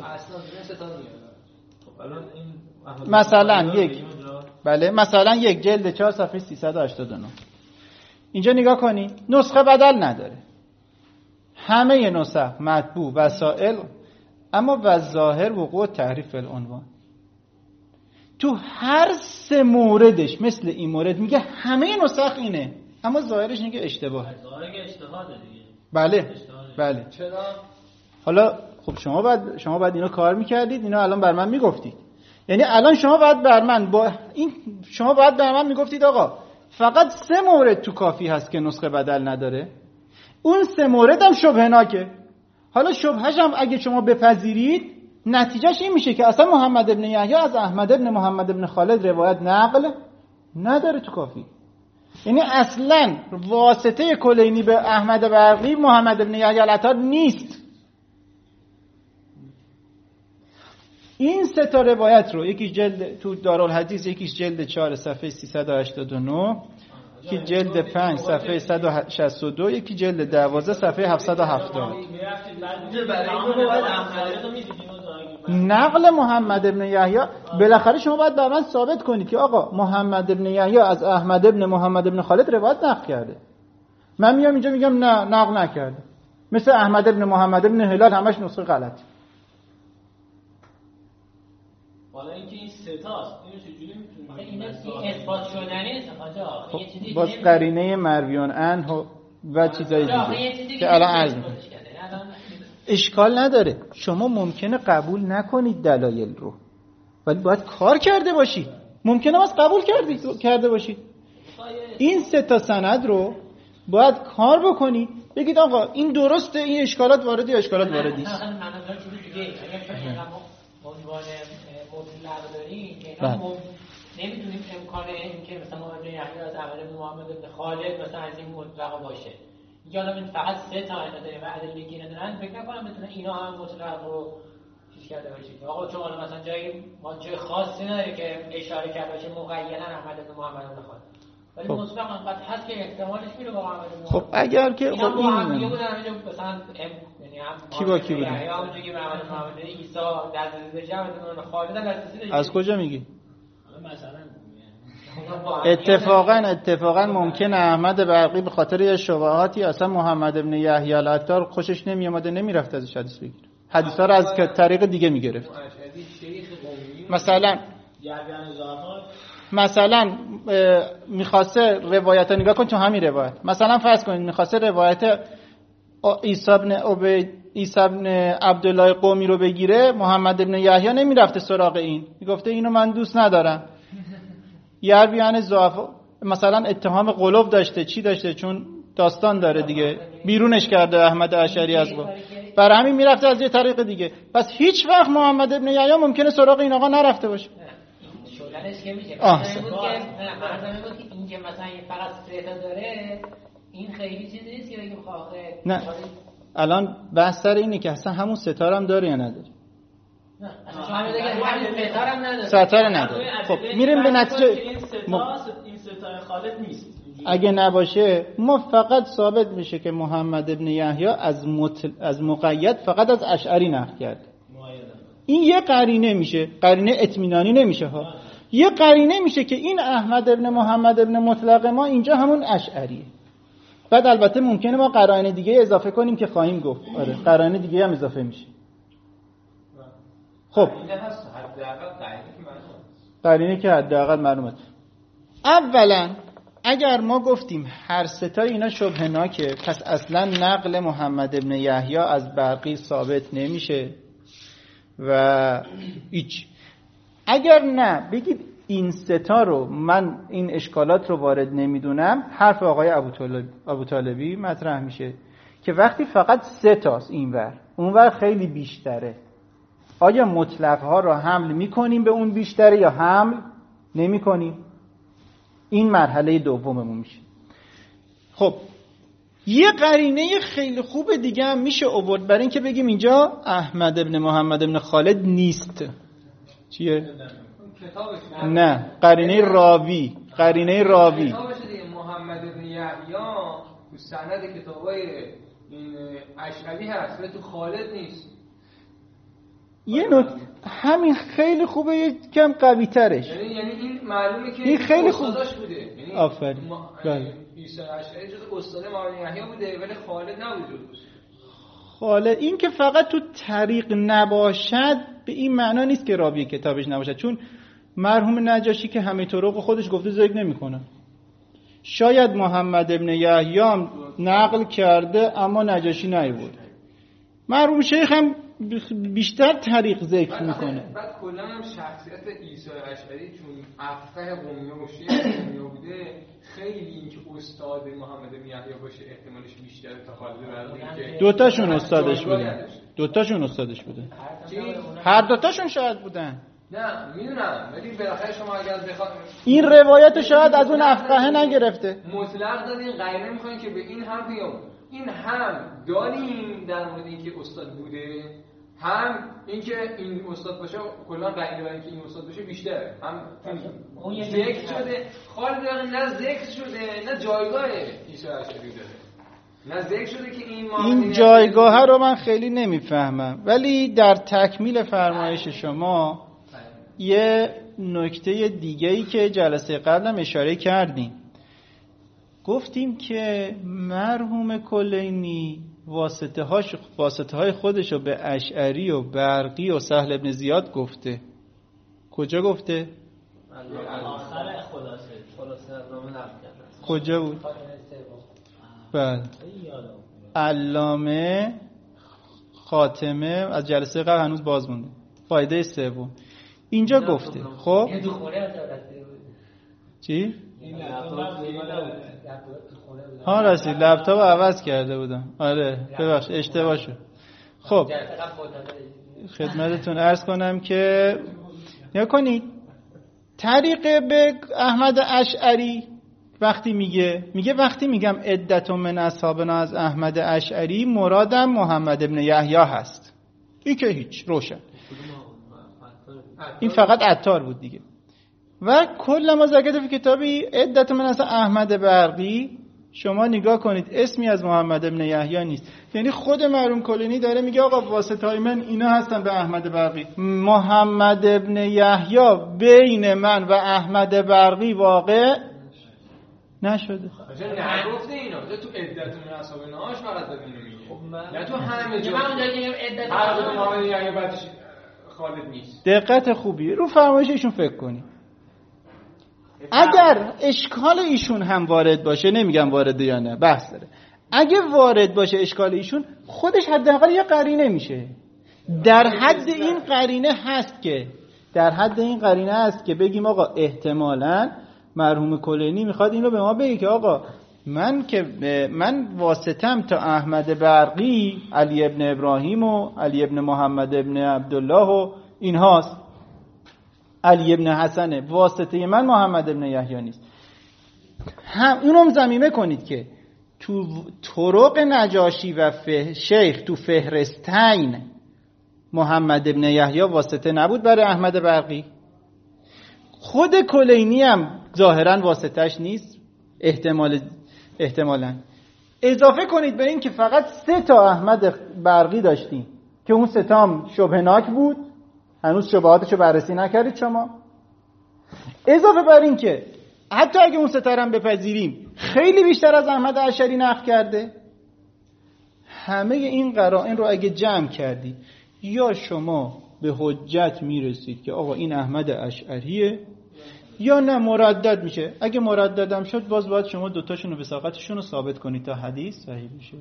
مثلا یک جلد 4 صفحه 389 اینجا نگاه کنید، نسخه بدل نداره، همه نسخ مطبوع وسائل، اما و ظاهر وقوع تحریف العنوان. تو هر 3 موردش مثل این مورد میگه همه نسخ اینه، اما ظاهرش میگه اشتباهه. ظاهرش اجتهاده دیگه. بله. چرا؟ حالا خب شما باید اینو کار میکردید، اینو الان بر من میگفتید. یعنی الان شما باید بر من میگفتید آقا فقط 3 مورد تو کافی هست که نسخه بدل نداره، اون 3 مورد هم شبهناکه. حالا شبهش هم اگه شما بپذیرید نتیجهش این میشه که اصلا محمد ابن یحیی از احمد ابن محمد ابن خالد روایت نقل نداره تو کافی. یعنی اصلا واسطه کلینی به احمد برقی محمد ابن یحیی العطار نیست. این 3 تا روایت رو یکی جلد تو دارالحدیث، یکیش جلد 4 صفحه 389، یکی جلد 5 صفحه 162، یکی جلد 12 صفحه 770. نقل محمد ابن یحیی بالاخره شما باید بر من ثابت کنید که آقا محمد ابن یحیی از احمد ابن محمد ابن خالد روایت نقل کرده. من میام اینجا میگم نه نقل نکرده، مثل احمد ابن محمد ابن هلال همش نسخه غلط. حالا اینکه این 3 تاست اینو چجوری میتونیم این اثبات شدنی نیست آقا، یه چیزی باز قرینه مرویان عنه و چیزای دیگه که الان عرض می‌کنم اشکال نداره. شما ممکنه قبول نکنید دلایل رو، ولی باید کار کرده باشید. ممکنه بس قبول کرده باشید. این 3 تا سند رو باید کار بکنید، بگید آقا این درسته، این اشکالات واردی یا اشکالات واردی است. عنوان مطلق داریم که اینا نمیتونیم امکان این که مثلا محمد یحیی از احمد بن محمد بن خالد مثلا از این مطلق باشه. یا این فقط 3 تا اینا داره و ادله‌ای ندارن، فکر نکنم بتونه اینا هم مطلق رو چیز کرده باشه. آقا چون مثلا جای خاصی نداره که اشاره کرده باشه مقیدا احمد بن محمد بن خالد، ولی مطلق انقدر هست که احتمالش میره با احمد بن محمد. خب اگر که خب این هم بودن مثلا کی با کی بودن؟ یا اونجوری که محمد عیسی دست جمع بن خالد دست از کجا میگی؟ مثلا اتفاقا ممکنه احمد برقی به خاطر یه شبهاتی اصلا محمد ابن یحیی العطار خوشش نمیومده نمیرفت ازش حدیث بگیره، حدیثا رو از طریق دیگه میگرفت. مثلا میخواسته روایت ها نگاه کن تو همین روایت، مثلا فرض کنید میخواسته روایت عیسی ابن عبدالله قومی رو بگیره، محمد ابن یحیی نمیرفته سراغ این، میگفته اینو من دوست ندارم، یعنی ضعف، مثلا اتهام قلوب داشته، چی داشته، چون داستان داره دیگه، بیرونش کرده احمد اشعری از با، برای همین میرفته از یه طریق دیگه. پس هیچ وقت محمد ابن یحیی ممکنه سراغ این آقا نرفته باشه. شغلش که میشه این که مثلا فقط 3 تا داره، این خیلی چیزی نیست که بگیم خواهه. نه الان بحث سر اینه که اصلا همون ستاره هم داره یا نداره. ستاره نداره. خب میریم به نتیجه این ستاره خالد نیست. اگه نباشه ما فقط ثابت میشه که محمد ابن یحیی از مقید فقط از اشعری نقل کرد. این یه قرینه میشه، قرینه اطمینانی نمیشه ها، یه قرینه میشه که این احمد ابن محمد ابن مطلق ما اینجا همون اشعریه. بعد البته ممکنه ما قرائن دیگه اضافه کنیم که خواهیم گفت. آره قرائن دیگه هم اضافه میشه. خب قرینه که حداقل معلومه. اولا اگر ما گفتیم هر ستای اینا شبهه‌ناکه، پس اصلا نقل محمد ابن یحیی از برقی ثابت نمیشه و هیچ. اگر نه بگید این ستا رو من این اشکالات رو وارد نمیدونم، حرف آقای ابوطالبی مطرح میشه که وقتی فقط 3 تاست اینور اونور خیلی بیشتره، آیا مطلق ها رو حمل میکنیم به اون بیشتره یا حمل نمیکنیم؟ این مرحله دوممون میشه. خب یه قرینه خیلی خوب دیگه هم میشه آورد برای اینکه بگیم اینجا احمد ابن محمد ابن خالد نیست. چیه؟ نه قرینه راوی. کتابش دیگه محمد ابن یحیی تو سند کتابای این اشعری هست ولی تو خالد نیست. یه نکته همین خیلی خوبه، یه کم قوی ترش، یعنی این معلومه که این خیلی خوب بوده، یعنی آفرین بله عیسی اشعری جزء استاد محمد یحیی بوده ولی خالد نبوده. خالد این که فقط تو طریق نباشد به این معنا نیست که راوی کتابش نباشد، چون مرحوم نجاشی که همه طرق خودش گفته ذکر نمیکنه. شاید محمد ابن یحیی هم نقل کرده اما نجاشی نیورده. مرحوم شیخ هم بیشتر طریق ذکر میکنه. بعد کلا هم شخصیت عیسی اشعری چون افقه قومی و شیخ قومی بوده، خیلی اینکه استاد محمد بن یحیی باشه احتمالش بیشتره تا خالد برقی که دوتاشون استادش بودن. هر دوتاشون شاید بودن. نه میدونم ولی بالاخره شما اگر بخواد این روایت شاید از اون افقه نگرفته، مطلق دادین قرینه میکنین که به این هم بیام، این هم داریم در مورد اینکه استاد بوده، هم اینکه این استاد باشه کلا قرینه برای اینکه این استاد باشه بیشتره، هم ذکر شده خالد نه ذکر شده نه جایگاه عیسی اشعری داره، نه ذکر شده که این جایگاه رو من خیلی نمیفهمم. ولی در تکمیل فرمایش شما یه نکته دیگه‌ای که جلسه قبلم اشاره کردیم، گفتیم که مرحوم کلینی واسطه های خودش رو به اشعری و برقی و سهل ابن زیاد گفته. کجا گفته؟ آخر خلاصه کجا بود؟ بله علامه خاتمه از جلسه قبل هنوز باز مونده. فایده سوم اینجا گفته. خب چی؟ ها راستی لپتاپ عوض کرده بودم. آره ببخش اشتباه شد. خب خدمتتون عرض کنم که نیا کنید طریق به احمد اشعری وقتی میگه وقتی میگم عدت من اصحابنا از احمد اشعری مرادم محمد ابن یحیی هست. این که هیچ روشن، این فقط عطار بود دیگه. و کل ما ذکرت فی کتابی عدت من از احمد برقی، شما نگاه کنید اسمی از محمد ابن یحیی نیست. یعنی خود مرحوم کلینی داره میگه آقا واسطه‌های من اینا هستن به احمد برقی. محمد ابن یحیی بین من و احمد برقی واقع نشده. نگفته اینا تو عدت من اصحابناش فقط داره اینو میگه. یا تو همه جا من اونجا که عدت محمد یحیی بعدش خالد نیست. دقت خوبیه رو فرمایش ایشون فکر کنید. اگر اشکال ایشون هم وارد باشه، نمیگم وارد یا نه، بحث داره، اگه وارد باشه اشکال ایشون، خودش حداقل یه قرینه میشه. در حد این قرینه هست که بگیم آقا احتمالاً مرحوم کلینی میخواد این رو به ما بگه که آقا من واسطم تا احمد برقی علی ابن ابراهیم و علی ابن محمد ابن عبدالله و اینهاست، علی ابن حسنه، واسطه من محمد ابن یحیی نیست. اونم ضمیمه کنید که تو طرق نجاشی و شیخ تو فهرستین محمد ابن یحیی واسطه نبود برای احمد برقی. خود کلینی هم ظاهرا واسطهش نیست، احتمالاً. اضافه کنید به این که فقط 3 تا احمد برقی داشتیم که اون 3 تا هم شبهناک بود، هنوز شبهاتشو بررسی نکردید شما. اضافه بر این که حتی اگه اون 3 تا هم بپذیریم خیلی بیشتر از احمد اشعری نقل کرده. همه این قرائن رو اگه جمع کردید یا شما به حجت میرسید که آقا این احمد اشعریه، یا نه مردد میشه. اگه مرددم شد باز باید شما دوتاشون رو وثاقتشون رو ثابت کنید تا حدیث صحیح بشه.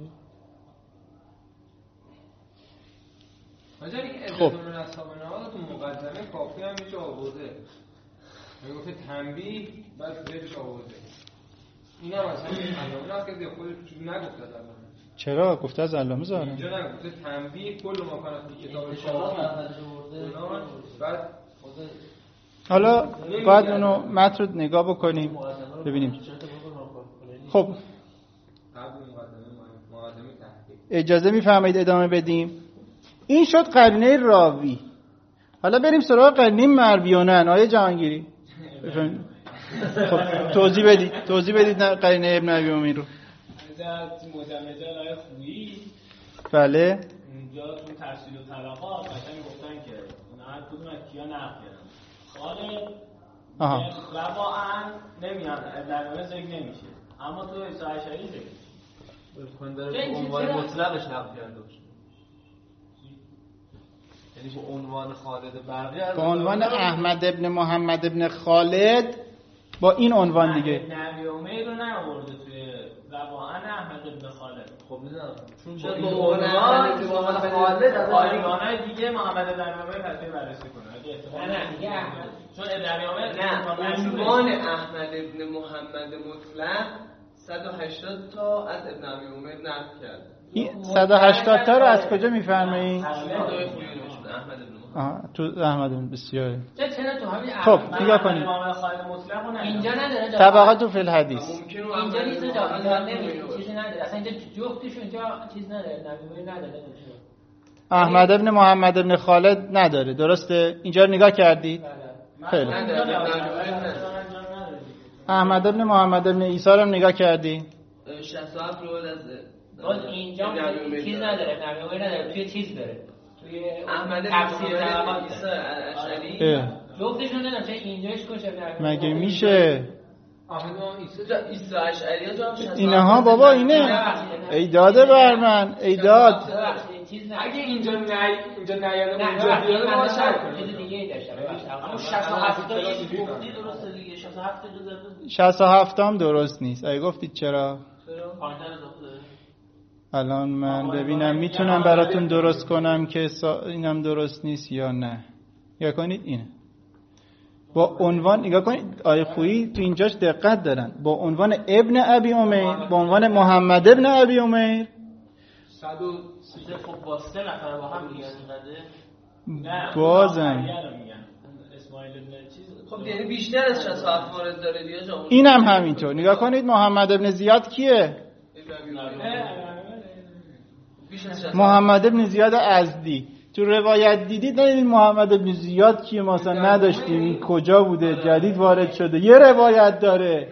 خب من اصحابنا تو مقدمه کافی هم میشه آورده، میگه گفته تنبیه بعد زیرش آورده. اینا مثلا علامه هست که خودش چیزی نگفته از علامه. چرا گفته از علامه زاره؟ اینجا نگفته تنبیه کل ما کانت کتاب کافی بعد حالا باید اونو متن رو نگاه بکنیم ببینیم. خب اجازه میفرمایید ادامه بدیم؟ این شد قرینه راوی. حالا بریم سراغ قرینه مرویانن. آیه جهانگیری خب توضیح بدید قرینه ابن ابی امیر رو. در مجمع آیه خویی بله اونجا تو تفسیر و طبقات مثلا گفتن که هر کدوم از کیا نقل کردن. خالد رواعن نمیاد در واقع ذکر نمیشه، اما تو عیسی اشعری ذکر میشه. داره به عنوان مطلقش نقل کرده باشه، یعنی به عنوان خالد برقی، به عنوان احمد ابن محمد ابن خالد، با این عنوان دیگه نبی امیر رو نیاورده توی رواعن احمد ابن خالد. خب میدونم چون به عنوان خالد از آیگانای دیگه محمد ابن امیر تصویر بررسی کنه. نه میگه احمد چون ابن امیر نه عنوان احمد ابن محمد مطلق 180 تا از ابن ابی عمر نقل کرده. این 180 تا رو از کجا میفرمایید؟ تو احمد بن بسیاره. خب نگاه کنید اینجا نداره طبقات فی الحدیث، اینجا نیست چیزی نداره اصلا. اینجا جفتش اینجا چیز نداره، نبی نداره. احمد ابن محمد ابن خالد نداره، درسته؟ اینجا رو نگاه کردید؟ خیلی احمد ابن محمد ابن عیسی رو نگاه کردی؟ 67 رو باز اینجا چیز نداره، نبی نداره، توی چیز داره، توی احمد تفسیر طبقات عیسی اشعری جفتشون نداره. چه اینجاش کشه مگه میشه؟ عیسی اشعری جا اینها بابا اینه ایداده بر من ایداد. اگه اینجا نیاده اونجا بیاره ما شک کنیم. چیز دیگه ای داشتم. اما 67 تا گفتی درسته دیگه، 67 اجازه 67 هم درست نیست. اگه گفتید چرا؟ الان من ببینم میتونم براتون درست کنم که اینم درست نیست یا نه. نگاه کنید اینه. با عنوان نگاه کنید آیه خویی تو اینجاش دقت دارن. با عنوان ابن ابی امیر، با عنوان محمد ابن ابی امیر 130. خب با 3 نفر با هم دیگه اینقدر بازم خب یعنی بیشتر از 67 وارد داره دیگه. اینم همینطور. نگاه کنید محمد ابن زیاد کیه؟ محمد ابن زیاد ازدی. تو روایت دیدید نه محمد ابن زیاد کیه؟ مثلا نداشتیم این کجا بوده جدید وارد شده یه روایت داره.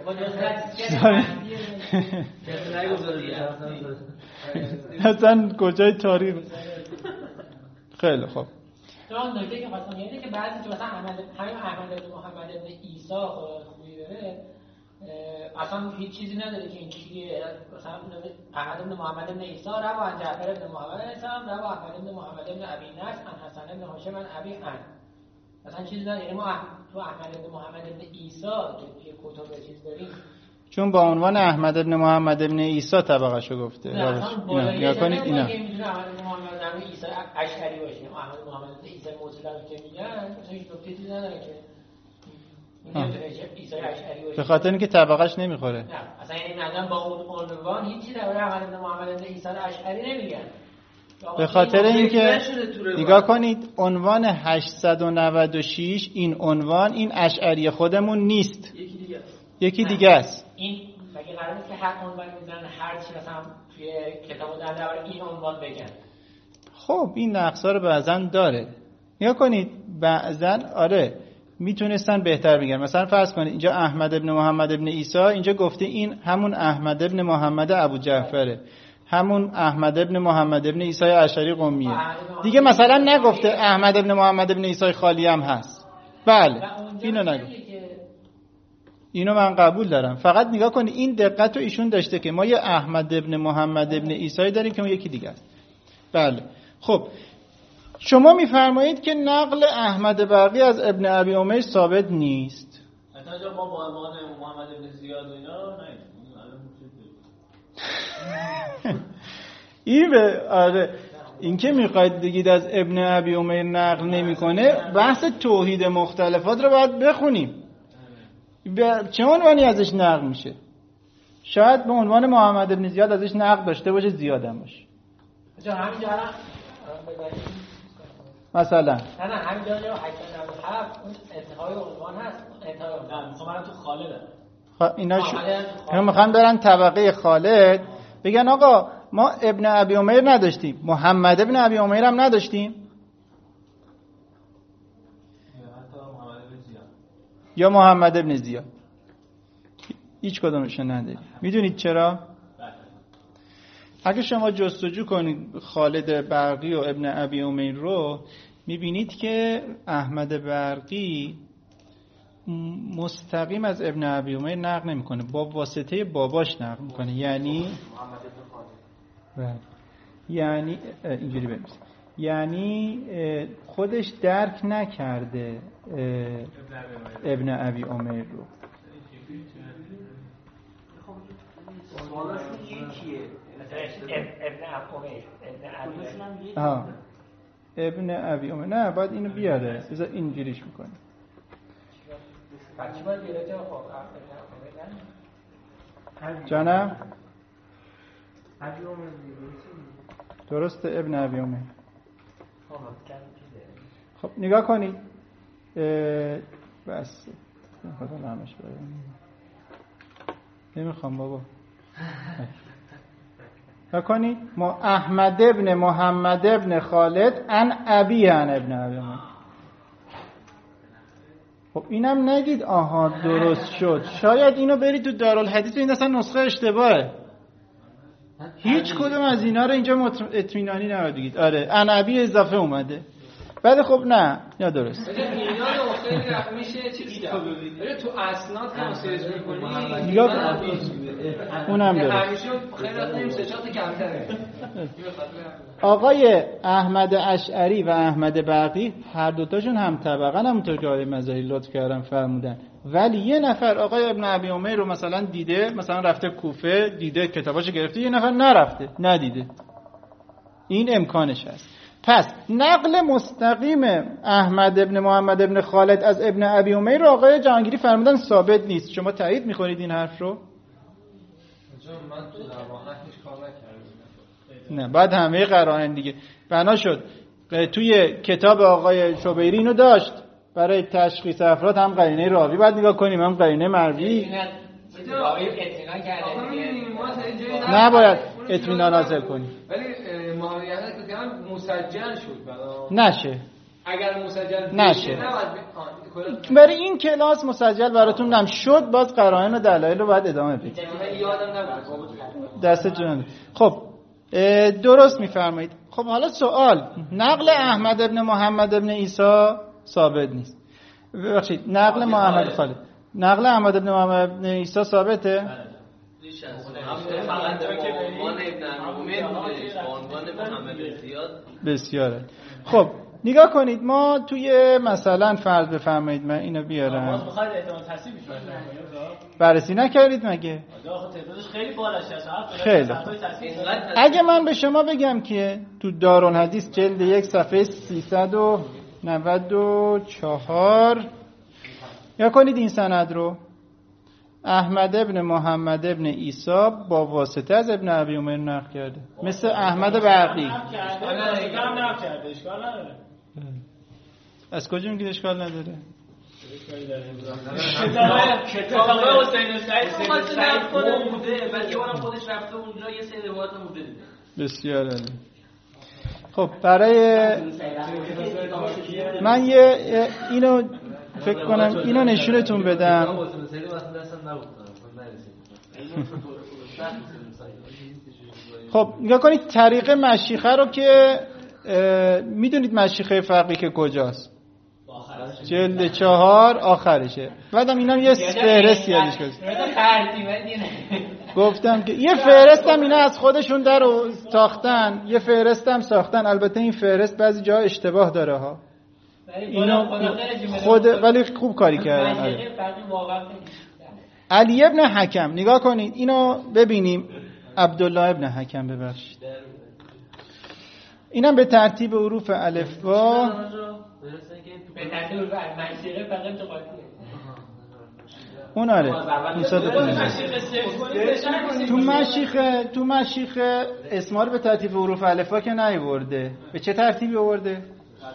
اصلا کجای تاریخ. خیلی خوب. اون نکته که خواستم اینه که بعضی مثلا احمد بن محمد بن عیسی خوبی داره اصلا هیچ چیزی نداره که این کیه. مثلا احمد بن محمد بن عیسی رواه عن جعفر بن محمد اسلام رواه احمد بن محمد بن ابی نصر عن حسن بن هاشم عن ابی عن مثلا چیزی نداره. یعنی ما تو احمد بن محمد بن عیسی که کتب چیز داریم چون با عنوان احمد ابن محمد ابن عیسی طبقه‌شو گفته. یا کنید اینا که میدونه احمد بن محمد بن عیسی اشعری باشه. احمد بن محمد بن عیسی مطلق که میگن مثلا هیچ نکته چیزی نداره که عیسی اشعری باشه. به خاطر اینکه طبقه‌اش نمیخوره. نه اصلا یعنی مثلا با اون عنوان هیچی درباره احمد بن محمد بن عیسی اشعری نمیگن. به خاطر اینکه نگاه کنید عنوان 896 این عنوان این اشعری خودمون نیست. یکی دیگه است. این مگه قرار نیست که هر عنوان میذارن هر چی مثلا توی کتابو درباره این عنوان بگن؟ خب این نقصا رو بعضا داره. نگاه کنید بعضا آره میتونستن بهتر بگن. مثلا فرض کنید اینجا احمد ابن محمد ابن عیسی اینجا گفته این همون احمد ابن محمد ابو جعفره، همون احمد ابن محمد ابن عیسی اشعری قمیه. دیگه مثلا نگفته احمد ابن محمد ابن عیسی خالی هم هست. بله اینو نگفت. اینو من قبول دارم. فقط نگاه کنید این دقت رو ایشون داشته که ما یه احمد ابن محمد ابن عیسی داریم که اون یکی دیگه است. بله خب شما میفرمایید که نقل احمد برقی از ابن ابی امیر ثابت نیست. مثلا ما با عنوان محمد ابن زیاد و اینا این به آره این که میخواید بگید از ابن ابی امیر نقل نمیکنه بحث توحید مختلفات رو باید بخونیم. چه عنوانی ازش نقل میشه؟ شاید به عنوان محمد ابن زیاد ازش نقل داشته باشه زیاد هم باشه. همینجا مثلا نه همینجا 897 اون انتهای عنوان هست. انتهای عنوان میخوام تو خالد اینا میخوان برن طبقه خالد بگن آقا ما ابن ابی امیر نداشتیم محمد ابن ابی امیر هم نداشتیم یا محمد ابن زیاد هیچ کدومش نداریم. میدونید چرا؟ اگه شما جستجو کنید خالد برقی و ابن ابی امیر رو میبینید که احمد برقی مستقیم از ابن ابی امیر نقل نمیکنه، با واسطه باباش نقل میکنه. یعنی اینجوری بنویسیم یعنی خودش درک نکرده ابن ابی امیر رو. سوالشون یکیه. ابن ابی امیر نه باید اینو بیاره. بذار اینجوریش میکنه. جانم درسته ابن ابی امیر. خب نگاه کنید بس نمیخوام بابا. نگاه کنید ما احمد ابن محمد ابن خالد ان ابی ان ابن ابی امیر. خب اینم نگید آها درست شد. شاید اینو برید تو دارالحدیث این اصلا نسخه اشتباهه. هیچ کدوم از اینا رو اینجا اطمینانی نباید بگید. آره انبی اضافه اومده. بعد خب نه یا درست. اینا نقطه میشه چیزی داره. تو اسناد که سرچ می‌کنی اونم درست. همیشه خیلی وقت نمیشه چات کمتره. آقای احمد اشعری و احمد برقی هر دوتاشون هم طبقه همونطور که آقای مظاهری لطف کردن فرمودن. ولی یه نفر آقای ابن ابی امیر رو مثلا دیده، مثلا رفته کوفه دیده کتاباشو گرفته، یه نفر نرفته ندیده. این امکانش هست. پس نقل مستقیم احمد ابن محمد ابن خالد از ابن ابی امیر رو آقای جهانگیری فرمودن ثابت نیست. شما تایید می‌کنید این حرف رو؟ من تو در واقع هیچ کار نکردم. نه بعد همه قرائن دیگه بنا شد. توی کتاب آقای شبیری اینو داشت، برای تشخیص افراد هم قرینه راوی باید نگاه کنیم، هم قرینه مروی. نباید اطمینان حاصل کنیم، ولی محمد یحیی که مسجل شد نشه، اگر مسجل نشه برای این کلاس مسجل براتون نشد، باز قرائن و دلایل رو باید ادامه بدید. یادم نبود دستتون. خب درست میفرمایید. خب حالا سوال، نقل احمد ابن محمد ابن عیسی ثابت نیست. ببخشید، نقل محمد خالد، نقل احمد ابن محمد ابن عیسی ثابته؟ بسیاره. خب نگاه کنید، ما توی مثلا فرض بفرمایید، من اینو بیارم، بررسی نکردید مگه؟ خیلی بالاش خیلی. اگه من به شما بگم که تو دارالحدیث جلد 1 صفحه 394 یا کنید این سند رو، احمد ابن محمد ابن عیسی با واسطه از ابن ابی عمر نقل کرده، مثل احمد برقی. از کجا میگید اشکال نداره؟ کتاب حسین سعید بوده، بعد یه بارم خودش رفته اونجا یه سری روایت بوده دیده. بسیار عالی. خب برای من اینو فکر کنم اینو نشونتون بدم. خب نگاه کنید طریق مشیخه رو که میدونید مشیخه فقیه که کجاست؟ جلد 4 آخرشه. بعدم اینا یه فهرستی ازش گفتم که یه فهرستم اینا از خودشون در ساختن، یه فهرستم ساختن. البته این فهرست بعضی جا اشتباه داره ها، اینو خود ولی خوب کاری کردن. علی ابن حکم، نگاه کنید اینو ببینیم. عبدالله ابن حکم، ببخشید اینم به ترتیب حروف الفبا، اون آره تو مشیخه اسما رو به ترتیب حروف الفبا که نیورده. به چه ترتیبی آورده؟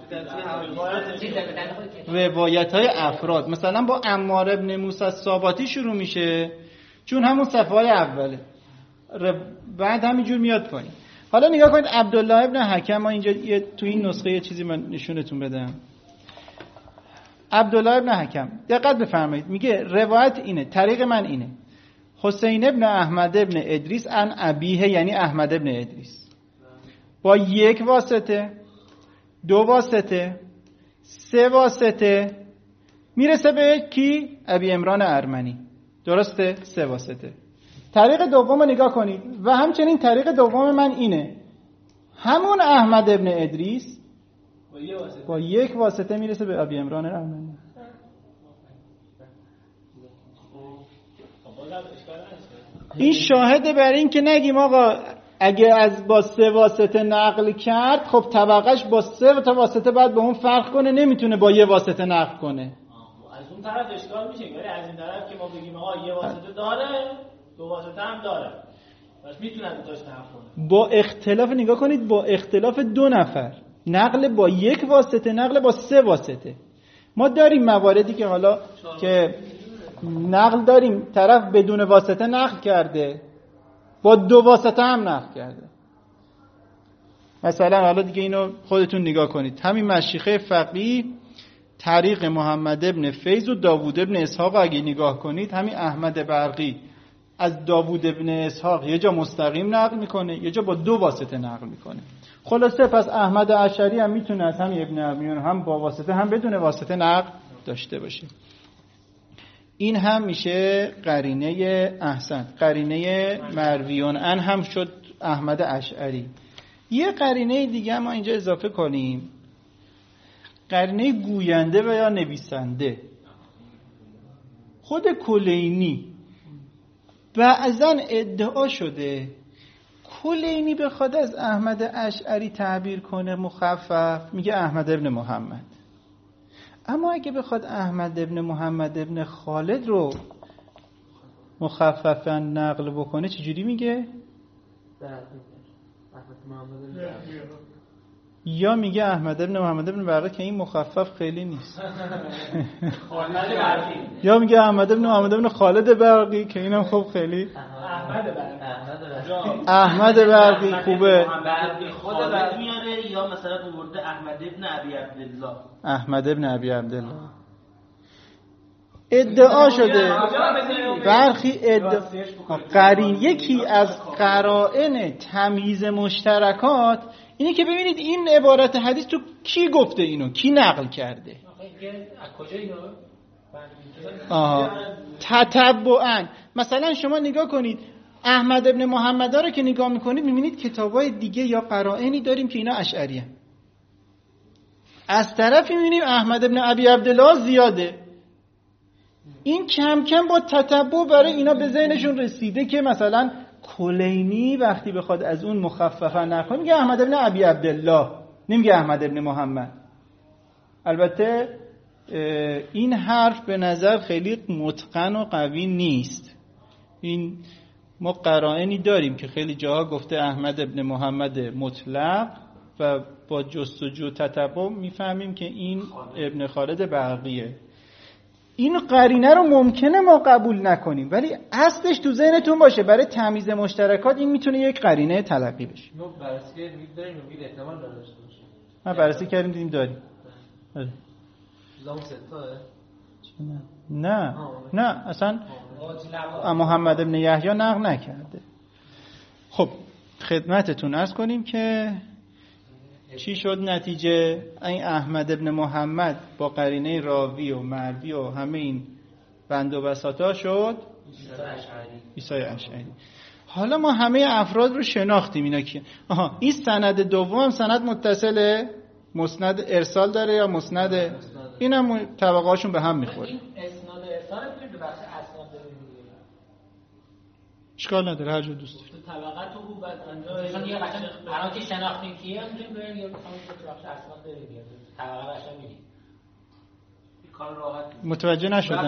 روایت‌های افراد. مثلا با عمار ابن موسی الصاباتی شروع میشه چون همون صفحه اوله، بعد همینجور میاد پایین. حالا نگاه کنید عبدالله ابن حکم، ما اینجا تو این نسخه یه چیزی من نشونتون بدم. عبدالله ابن حکم دقت بفرمایید، میگه روایت اینه، طریق من اینه: حسین ابن احمد ابن ادریس عن ابیه، یعنی احمد ابن ادریس، با 1 واسطه، 2 واسطه، 3 واسطه میرسه به کی؟ ابی عمران ارمنی. درسته؟ 3 واسطه. طریق دوم نگاه کنید و همچنین طریق دوم من اینه، همون احمد ابن ادریس با 1 واسطه میرسه به ابی عمران ارمنی. این شاهده برای این که نگیم آقا اگه از با 3 واسطه نقل کرد، خب طبقش با 3 تا واسطه باید به اون فرق کنه، نمیتونه با 1 واسطه نقل کنه. از اون طرف اشکال میشه، ولی از این طرف که ما بگیم آقا 1 واسطه داره، 2 واسطه هم داره، پس میتونه دوتاش نقل کنه. با اختلاف، نگاه کنید، با اختلاف 2 نفر، نقل با 1 واسطه، نقل با 3 واسطه. ما داریم مواردی که حالا که نقل داریم طرف بدون واسطه نقل کرده، با 2 واسطه هم نقل کرده. مثلا حالا دیگه اینو خودتون نگاه کنید، همین مشیخه فقیه طریق محمد ابن فیض و داوود ابن اسحاق اگه نگاه کنید، همین احمد برقی از داوود ابن اسحاق یه جا مستقیم نقل میکنه، یه جا با 2 واسطه نقل میکنه. خلاصه پس احمد اشعری هم میتونه از همین ابن ابیون هم با واسطه هم بدون واسطه نقل داشته باشه. این هم میشه قرینه احسن، قرینه مرویون ان هم شد احمد اشعری. یه قرینه دیگه ما اینجا اضافه کنیم، قرینه گوینده و یا نویسنده. خود کلینی بعضا ادعا شده کلینی بخواد از احمد اشعری تعبیر کنه مخفف، میگه احمد ابن محمد. اما اگه بخواد احمد ابن محمد ابن خالد رو مخففا نقل بکنه چجوری میگه؟ یا میگه احمد ابن محمد ابن برقی که این مخفف خیلی نیست یا میگه احمد ابن محمد ابن خالد برقی که اینم خب خیلی احمد برقی خوبه. خود برقی میاره یا مثلا برده احمد ابن ابی عبدالله. احمد ابن ابی عبدالله ادعا شده برخی قرین. یکی از قرائن تمییز مشترکات اینه که ببینید این عبارت حدیث تو کی گفته، اینو کی نقل کرده. تتبعاً مثلا شما نگاه کنید احمد ابن محمد رو که نگاه میکنید میبینید کتابای دیگه یا قرائنی داریم که اینا اشعری هستند. از طرفی میبینیم احمد ابن ابی عبدالله زیاده. این کم کم با تتبع برای اینا به ذهنشون رسیده که مثلا کلینی وقتی بخواد از اون مخففا نکنه میگه احمد ابن ابی عبدالله، نمیگه احمد ابن محمد. البته این حرف به نظر خیلی متقن و قوی نیست. این ما قرائنی داریم که خیلی جاها گفته احمد ابن محمد مطلق و با جستجو تتبع میفهمیم که این ابن خالد برقیه. این قرینه رو ممکنه ما قبول نکنیم ولی اصلش تو ذهنتون باشه برای تمییز مشترکات این میتونه یک قرینه تلقی بشه. ما بررسی داریم میگه احتمال داشته باشه. ما بررسی کردیم دیدیم داریم. زام ستاه؟ نه اصلا محمد ابن یحیی نقل نکرده. خب خدمتتون عرض کنیم که چی شد نتیجه. این احمد ابن محمد با قرینه راوی و مروی و همه این بند و بساطا شد عیسی اشعری. حالا ما همه افراد رو شناختیم. اینا کیه؟ این سند دوم سند متصله، مسند ارسال داره یا مسند؟ اینم طبقه‌هاشون به هم میخوره. این اسناد ارسال تو بخش اسناد داره. اشکال نداره هر جور دوست دارید. طبقات رو بعد اونجا یه قشنگ الان که شناختیم کیه میگیم بریم یا میخوام تو بخش اسناد بریم طبقه قشنگ میگیم. این کار راحت متوجه نشدم.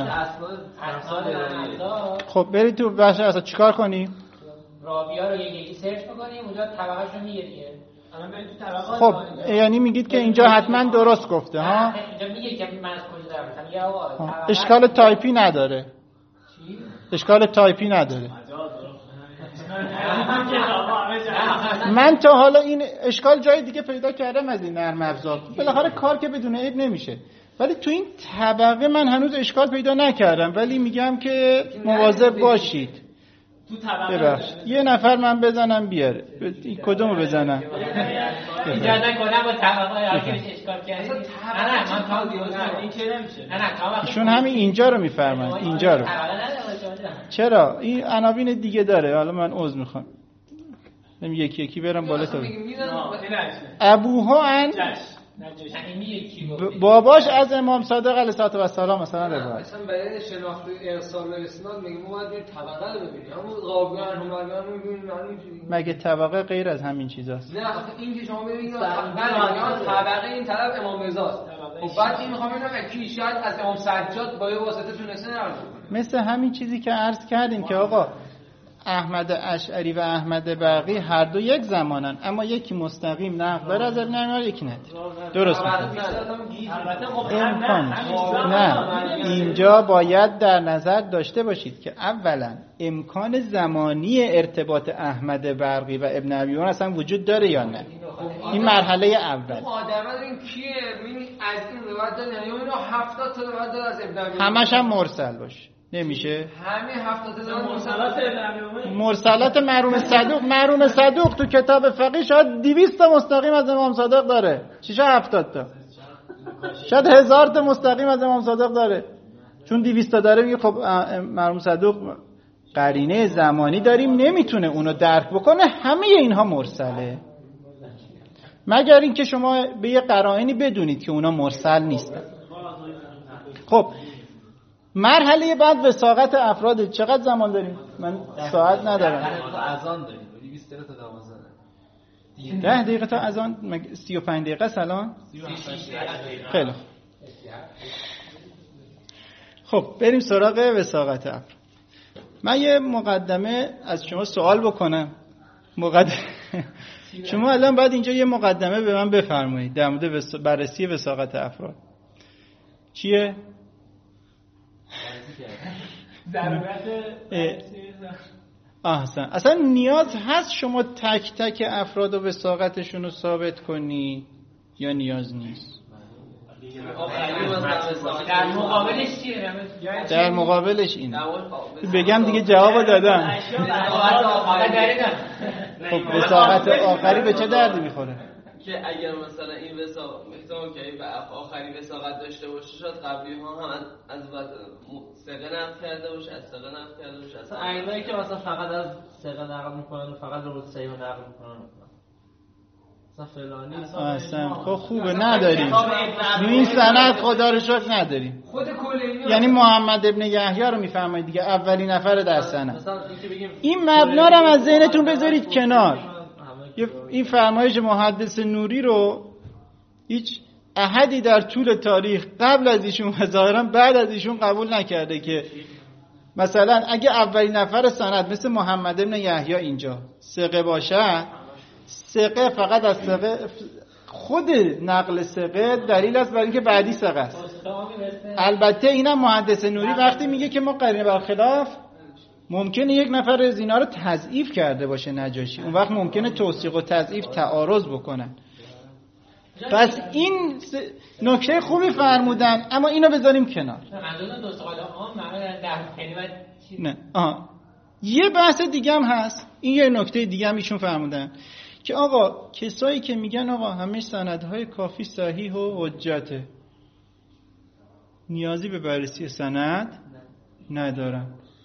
اسناد خب برید تو بخش اسناد چیکار کنیم؟ راوی‌ها رو یکی سرچ می‌کنیم اونجا طبقه‌شون میگه دیگه. خب یعنی میگید که اینجا حتما درست گفته ها؟ اینجا میگه که من از کجا دارم مثلا یا آقا اشکال تایپی نداره. اشکال تایپی نداره. من تا حالا این اشکال جای دیگه پیدا کردم از این نرم افزار. بالاخره کار که بدون عیب نمیشه. ولی تو این طبقه من هنوز اشکال پیدا نکردم ولی میگم که مواظب باشید. ببخشید یه نفر من بزنم بیاره. کدومو بزنم؟ اجازه کنم با طبقه‌های آخرش اشکال کردید. نه من کار این که نمیشه. ایشون همین اینجا رو میفرمایند. اینجا رو. چرا؟ این عناوین دیگه داره. حالا من عذر میخوام. یکی یکی برم بالا تا. ابوها ان باباش از امام صادق علیه السلام مثلا روایت. مثلا برای شناخت ارسال و اسناد میگیم ما باید طبقه رو ببینیم. همون راویان همون میبینیم مگه طبقه غیر از همین چیزاست؟ نه آخه این که شما ببینید طبقه این طرف امام رضاست. خب بعد این میخوام ببینم کی شاید از امام سجاد با یه واسطه تونسته نقل کنه. مثل همین چیزی که عرض کردیم که آقا احمد اشعری و احمد برقی هر دو یک زمانن اما یکی مستقیم نقل داره از ابن عمر یکی نداره. درست نه اینجا باید در نظر داشته باشید که اولا امکان زمانی ارتباط احمد برقی و ابن ابی عمر اصلا وجود داره یا نه. این مرحله اول. آدم این کیه؟ از این روایت داره یعنی اون 70 تا روایت داره از ابن ابی عمر. همش هم مرسل باشه. نمیشه همه 70 تا مرسلات مرحوم صدوق تو کتاب فقیه شاید 200 تا مستقیم از امام صادق داره. چیشا 70 تا شاید 1000 تا مستقیم از امام صادق داره. چون 200 تا داره میگه خب مرحوم صدوق قرینه زمانی داریم نمیتونه اونو درک بکنه. همه اینها مرسله مگر اینکه شما به یه قرائنی بدونید که اونا مرسل نیستن. خب مرحله بعد وثاقت افراد. چقدر زمان داریم؟ من ساعت ندارم. اذان داریم 20 دقیقه تا 12. 10 دقیقه تا اذان 35 دقیقه سلام. خیلی خب بریم سراغ وثاقت افراد. من یه مقدمه از شما سوال بکنم. شما الان باید اینجا یه مقدمه به من بفرمایید در مورد بررسی وثاقت افراد. چیه؟ احسن. اصلا نیاز هست شما تک تک افراد و وثاقتشون رو ثابت کنی یا نیاز نیست؟ در مقابلش چیه؟ در مقابلش اینه. بگم دیگه جواب دادم. خب وثاقت آخری به چه دردی میخوره؟ که اگر مثلا این وثاقت احتمال که به آخری وثاقت داشته باشه، شاید قبلی ها هم از ثقه نقل کرده باشه، از ثقه نقل کرده باشه. مثلا ائمه‌ای که مثلا فقط از ثقه نقل میکنن و فقط رو صحیح نقل میکنن، مثلا فلانی اصلا خب خوبه نداریم این سند، خدا رو شکر نداریم. خود کلینی یعنی محمد ابن یحیی رو میفرمایید دیگه، اولین نفر در سند. این مبنا رو از ذهنتون بذارید کنار. این فرمایش محدث نوری رو هیچ احدی در طول تاریخ قبل از ایشون و ظاهرا بعد از ایشون قبول نکرده که مثلا اگه اولین نفر سند مثل محمد ابن یحیی اینجا ثقه باشه، ثقه فقط از ثقه، خود نقل ثقه دلیل است برای اینکه بعدی ثقه است. البته اینم محدث نوری وقتی میگه که ما قرینه برخلاف، ممکنه یک نفر از اینا رو تضعیف کرده باشه نجاشی، اون وقت ممکنه توثیق و تضعیف تعارض بکنن. پس این نکته خوبی فرمودن، اما اینو بذاریم کنار. نه یه بحث دیگه هم هست، این یه نکته دیگه هم ایشون فرمودن که آقا کسایی که میگن آقا همه سندهای کافی صحیح و حجته، نیازی به بررسی سند ندارن.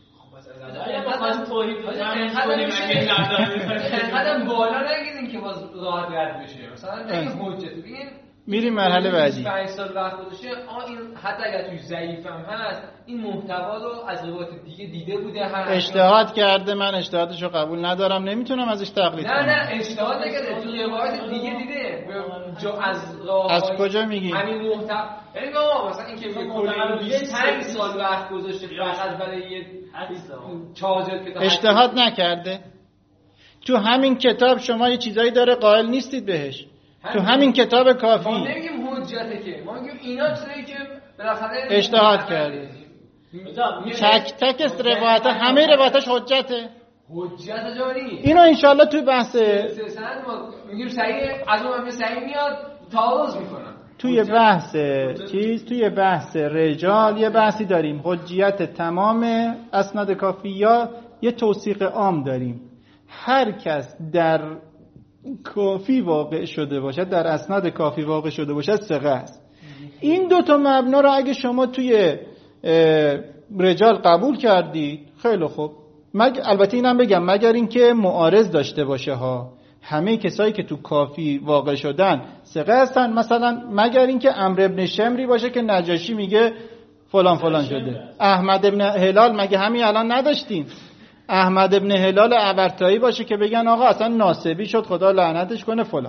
اینقدر بالا نگیرین که باز راحت رد بشه. مثلا نگه حجت بگین میریم مرحله بعدی. 5 سال وقت گذاشته، این حتی اگر توی ضعیف هم هست، این محتوا رو از روایت دیگه دیده بوده، هست اجتهاد کرده، من اجتهادشو قبول ندارم، نمیتونم ازش تقلید کنم. نه اجتهاد نکرده، تو روایت دیگه دیده. از کجا میگی؟ همین محتوا، یعنی مثلا این که کلی 5 سال وقت گذاشته فقط برای یه چازر کتاب اجتهاد نکرده. تو همین کتاب شما یه چیزایی داره قائل نیستید بهش. تو همین کتاب کافی ما نمیگیم حجته، که ما میگیم اینا چیزایی که بالاخره اجتهاد کرده. تک تک روایت، همه روایتاش حجته. حجت جاری. اینو انشالله توی بحث سند ما میگیم صحیح، از اون صحیح میاد تعارض میکنن. توی بحث توی بحث رجال یه بحثی داریم، حجیت تمام اسناد کافی یا یه توثیق عام داریم. هر کس در کافی واقع شده باشد، در اسناد کافی واقع شده باشد، ثقه است. این دو تا مبنا رو اگه شما توی رجال قبول کردید خیلی خوب، البته اینم بگم مگر اینکه معارض داشته باشه ها. همه کسایی که تو کافی واقع شدن ثقه هستن، مثلا مگر اینکه عمرو ابن شمری باشه که نجاشی میگه فلان فلان شده. احمد ابن هلال مگه همین الان نداشتیم؟ احمد ابن هلال عبرتایی باشه که بگن آقا اصلا ناسبی شد خدا لعنتش کنه فلان.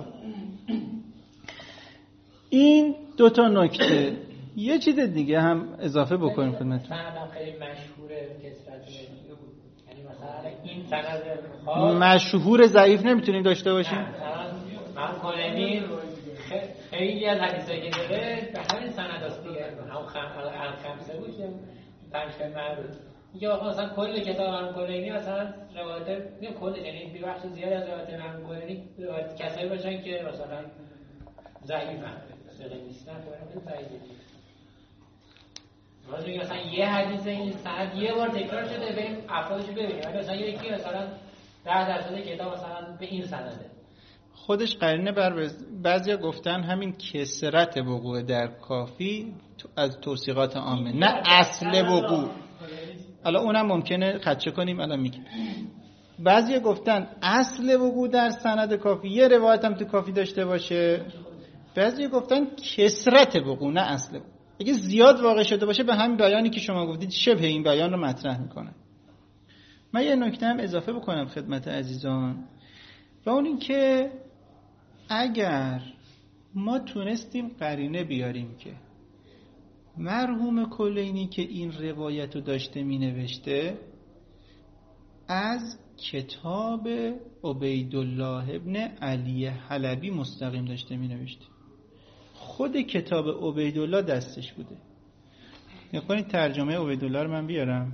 این دو تا نکته. یه چیز دیگه هم اضافه بکنیم خدمتتون. سند خیلی مشهوره کسرت، یعنی مثلا این سند مشهور ضعیف نمیتونیم داشته باشیم. من کلینی خیلی از حدیثایی که داره به همین سند است دیگه، هم خمسه بود که 5 تا معروف میگه آقا مثلا کل کتاب هم کلینی مثلا روایت نه کل، یعنی بخش زیاد از روایت هم کلینی روایت کسایی باشن که مثلا ضعیفن، ثقه نیستن، خودشون ضعیفن. راجع مثلا یه حدیث این سند یه بار تکرار شده، بریم افرادش ببینیم، ولی مثلا یکی مثلا 10% کتاب مثلا به این سنده خودش قرینه بر بعضیا گفتن همین کثرت وقوع در کافی از توثیقات عامه، نه اصل وقوع. حالا اونم ممکنه خدشه کنیم، الان میگیم. بعضیا گفتن اصل وقوع در سند کافی یه روایت هم تو کافی داشته باشه، بعضیا گفتن کثرت وقوع نه اصل وقوع. اگه زیاد واقع شده باشه به همین بیانی که شما گفتید شبه این بیان رو مطرح میکنه. من یه نکته هم اضافه بکنم خدمت عزیزان، و اون این که اگر ما تونستیم قرینه بیاریم که مرحوم کلینی که این روایت رو داشته می نوشته از کتاب عبیدالله ابن علی حلبی مستقیم داشته می نوشته. خود کتاب عبیدالله دستش بوده. یعنی ترجمه عبیدالله رو من بیارم.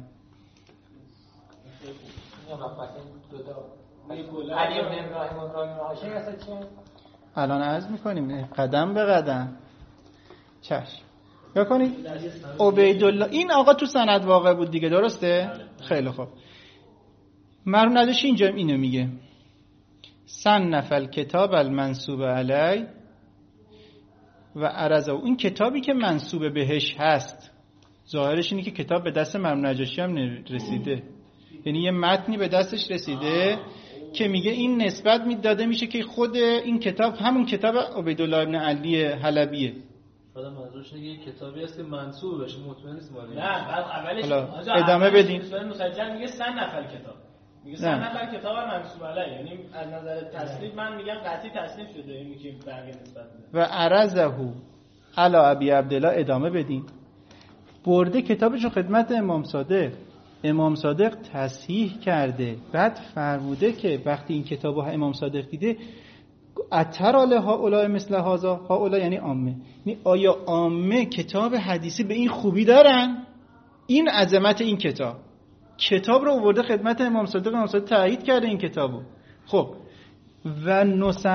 علی ابن ابراهیم هاشمی اصلا چیه؟ الان عرض میکنیم قدم به قدم. چشم. یا کنید عبیدالله این آقا تو سند واقع بود دیگه، درسته؟ خیلی خوب. مرحوم نجاشی اینجا اینو میگه: صنف الکتاب المنسوب علی و عرضه. این کتابی که منسوب بهش هست ظاهرش اینه که کتاب به دست مرحوم نجاشی هم رسیده، یعنی یه متنی به دستش رسیده که میگه این نسبت میداده میشه که خود این کتاب همون کتاب عبیدالله ابن علی حلبیه. حالا منظورش اینه که کتابی هست که منسوب بشه، مطمئن نیست ما. نه بعد اولش ادامه بدین. سوره مسجل میگه 100 نفر کتاب، میگه 100 نفر کتاب منسوب علیه، یعنی از نظر تصنیف من میگم قطعی تصنیف شده، اینی که برگه نسبت میده. و عرضه علی ابی عبدالله. ادامه بدین. برده کتابشو خدمت امام صادق. امام صادق تصحیح کرده، بعد فرموده که وقتی این کتابو امام صادق دیده اتراله ها اولای مثل هازا، ها اولای یعنی عامه، یعنی آیا عامه کتاب حدیثی به این خوبی دارن؟ این عظمت این کتاب رو آورده خدمت امام صادق، امام صادق تایید کرده این کتابو. خب و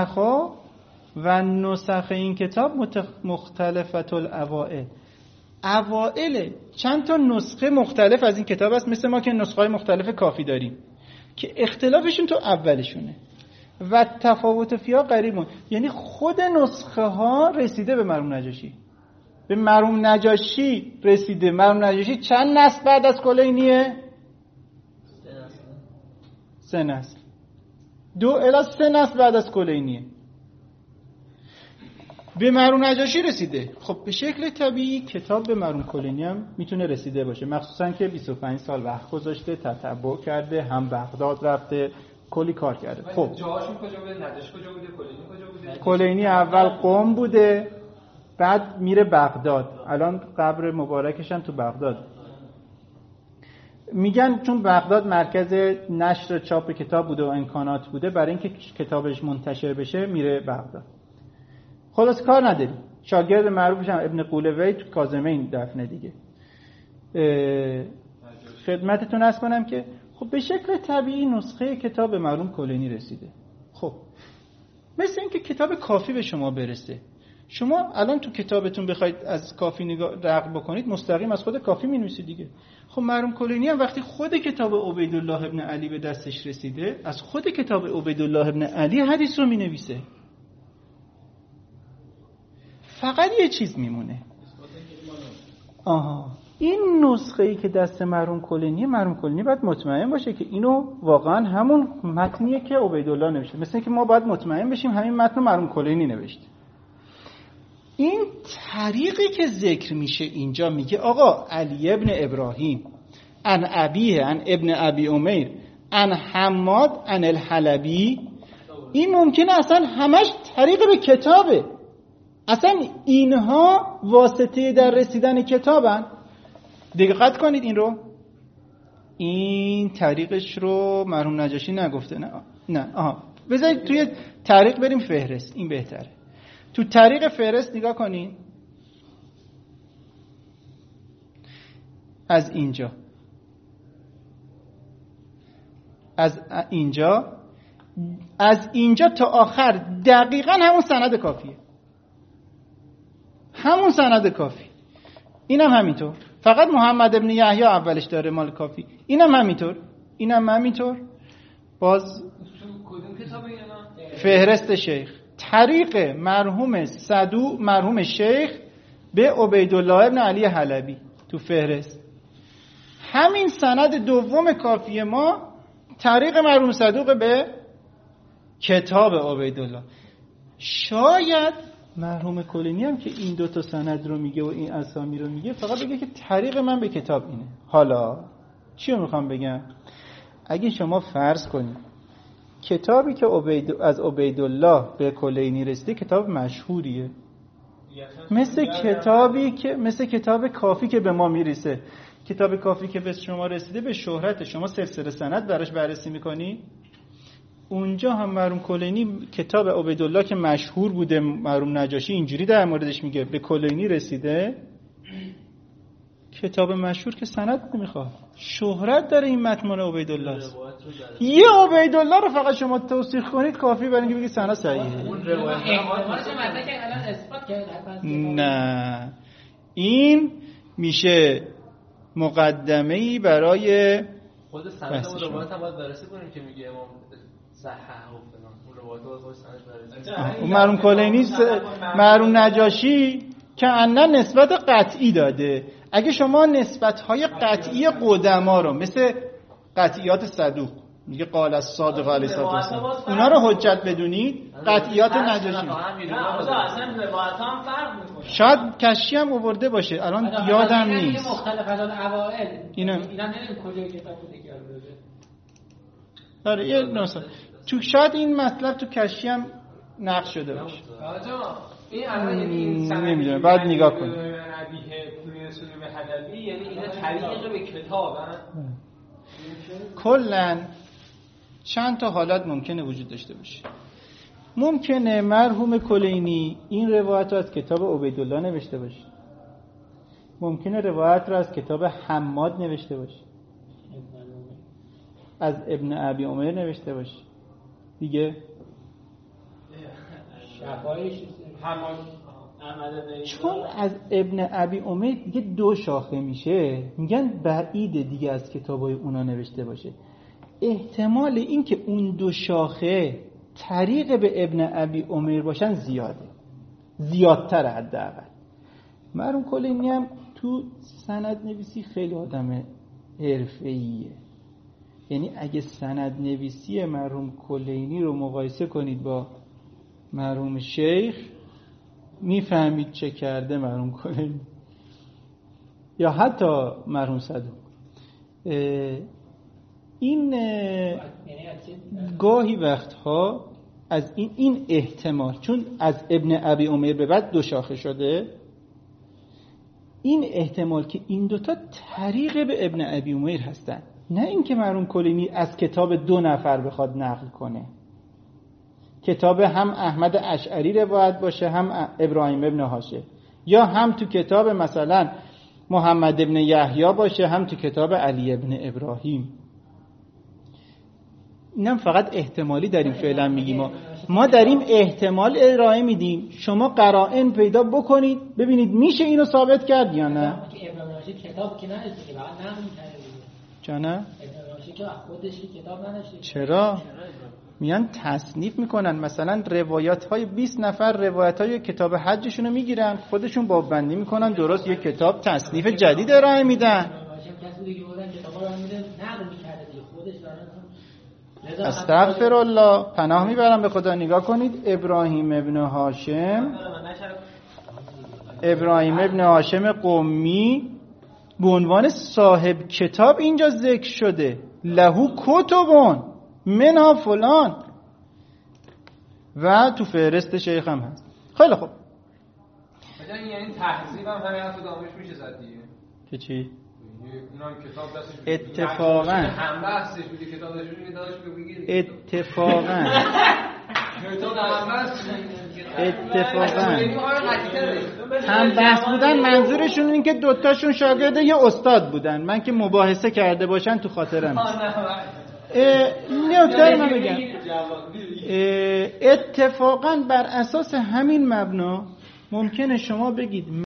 نسخ این کتاب مختلفت الاوائل. اوائل چند تا نسخه مختلف از این کتاب است، مثل ما که نسخه‌های مختلف کافی داریم که اختلافشون تو اولشونه. و تفاوت فیها قریبون، یعنی خود نسخه ها رسیده به مرحوم نجاشی. به مرحوم نجاشی رسیده. مرحوم نجاشی چند نسل بعد از کلینیه؟ 3 نسل. 2 الی 3 نسل بعد از کلینیه به مرحوم نجاشی رسیده. خب به شکل طبیعی کتاب به مرحوم کلینی هم میتونه رسیده باشه، مخصوصا که 25 سال وقت گذاشته، تتبع کرده، هم بغداد رفته، کلی کار کرده. خب جاهاشون کجا بوده؟ نجاشی کجا بوده؟ کلینی کجا بوده؟ کلینی اول قم بوده، بعد میره بغداد. الان قبر مبارکش هم تو بغداد. میگن چون بغداد مرکز نشر چاپ کتاب بوده و امکانات بوده، برای اینکه کتابش منتشر بشه میره بغداد. خلاص کار نداریم. شاگرد معروفش هم ابن قولوی تو کاظمین دفنه دیگه. خدمتتون عرض کنم که خب به شکل طبیعی نسخه کتاب مرحوم کلینی رسیده. خب مثل اینکه کتاب کافی به شما برسه. شما الان تو کتابتون بخواید از کافی نقل بکنید، مستقیم از خود کافی می‌نویسید دیگه. خب مرحوم کلینی هم وقتی خود کتاب عبیدالله ابن علی به دستش رسیده، از خود کتاب عبیدالله ابن علی حدیث رو می‌نویسه. فقط یه چیز میمونه. این نسخه ای که دست مرحوم کلینی باید مطمئن باشه که اینو واقعا همون متنیه که عبیدالله نوشته. مثل اینکه ما باید مطمئن بشیم همین متن مرحوم کلینی نوشته. این طریقی که ذکر میشه اینجا میگه آقا علی ابن ابراهیم عن ابیه عن ابن ابی امیر عن حماد عن الحلبی، این ممکنه اصلا همش طریق به کتابه، اصلا اینها واسطه در رسیدن کتابن. دقت کنید این رو، این طریقش رو مرحوم نجاشی نگفته. نه بذارید توی طریق بریم فهرست، این بهتره. تو طریق فهرست نگاه کنید، از اینجا تا آخر دقیقاً همون سند کافیه، همون سند کافی. اینم همینطور، فقط محمد ابن یحیی اولش داره مال کافی. اینم همینطور. باز کدوم کتابه اینا؟ فهرست شیخ، طریق مرحوم شیخ به عبیدالله ابن علی حلبی تو فهرست. همین سند دوم کافی ما طریق مرحوم صدوق به کتاب عبیدالله. شاید مرحوم کلینی هم که این 2 تا سند رو میگه و این اسامی رو میگه فقط بگه که طریق من به کتاب اینه. حالا چی رو میخوام بگم؟ اگه شما فرض کنید کتابی که از عبیدالله به کلینی رسیده کتاب مشهوریه، مثل کتاب کافی که به ما میرسه، کتاب کافی که به شما رسیده به شهرت شما سلسله سند براش بررسی میکنی. اونجا هم مرحوم کلینی کتاب عبیدالله که مشهور بوده، مرحوم نجاشی اینجوری در موردش میگه به کلینی رسیده. کتاب مشهور که سند نمیخواد، شهرت داره این متن عبیدالله است. یه عبیدالله رو فقط شما توثیق کنید کافی برای اینکه بگید سند صحیحه. نه، این میشه مقدمه‌ای برای خود سند و روایت هم باید بررسی کنیم که میگه امام صححه و فلان. اون روایت رو باید سند بررسی. اون مرحوم کلینی مرحوم نجاشی که انا نسبت قطعی داده. اگه شما نسبت‌های قطعی قدما رو مثل قطعیات صدوق میگه قال الصادق علیه السلام اونا رو حجت بدونید، قطعیات نجاشی نه اصلا روایت هم فرق میکنه. شاید کشی هم آورده باشه، الان یادم نیست. مختلف از اوائل اینا نمیدونم کجای کتاب بوده که آورده. آره یه نسخه تو شاید این مطلب تو کشی هم نقش شده باشه. این الان یعنی این نمیدونم، بعد نگاه کنید. یعنی اینا طریق به کتابن. کلاً چند تا حالت ممکنه وجود داشته باشه. ممکنه مرحوم کلینی این روایت رو از کتاب عبیدالله نوشته باشه، ممکنه روایت رو از کتاب حماد نوشته باشه، از ابن ابی عمر نوشته باشه دیگه. چون از ابن ابی عمر دیگه 2 شاخه میشه، میگن بعیده دیگه از کتابای اونا نوشته باشه. احتمال این که اون 2 شاخه طریق به ابن ابی عمر باشن زیادتر حداقل. مرحوم کلینی هم تو سند نویسی خیلی آدم حرفه‌ایه. یعنی اگه سند نویسی مرحوم کلینی رو مقایسه کنید با مرحوم شیخ میفهمید چه کرده مرحوم کلینی یا حتی مرحوم صدوق. این گاهی وقتها از این احتمال، چون از ابن ابی عمر به بعد 2 شاخه شده، این احتمال که این 2 تا طریق به ابن ابی عمر هستن، نه اینکه مرحوم کلینی از کتاب 2 نفر بخواد نقل کنه. کتاب هم احمد اشعری روایت باشه، هم ابراهیم ابن هاشم، یا هم تو کتاب مثلا محمد ابن یحیی باشه، هم تو کتاب علی ابن ابراهیم. اینم فقط احتمالی داریم فعلا میگیم. ما داریم احتمال ارائه میدیم، شما قرائن پیدا بکنید ببینید میشه اینو ثابت کرد یا نه. کتاب که ننوشته که فقط نقل می‌کنه. جانه؟ ابن که خودش کتاب ننوشته. چرا؟ میان تصنیف میکنن، مثلا روایت‌های 20 نفر روایت‌های کتاب حجشون رو میگیرن، خودشون باب‌بندی میکنن، درست یک کتاب تصنیف جدید ارائه میدن. استغفر الله، پناه میبرم به خدا. نگاه کنید ابراهیم ابن هاشم قمی به عنوان صاحب کتاب اینجا ذکر شده، لهو کتبون منها فلان، و تو فهرست شیخ هم هست. خیلی خوب، یعنی تحذیب هم همین حرف دامش میشه زد دیگه که چی؟ اونم کتاب دستش اتفاقا هم بحثش بوده، کتاب داشت میگه داشت بگیری اتفاقا هم بحث بودن، منظورشون این که 2 تاشون شاگرد یه استاد بودن. من که مباحثه کرده باشن تو خاطرم نیست. نکته من بگم، اتفاقا بر اساس همین مبنا ممکنه شما بگید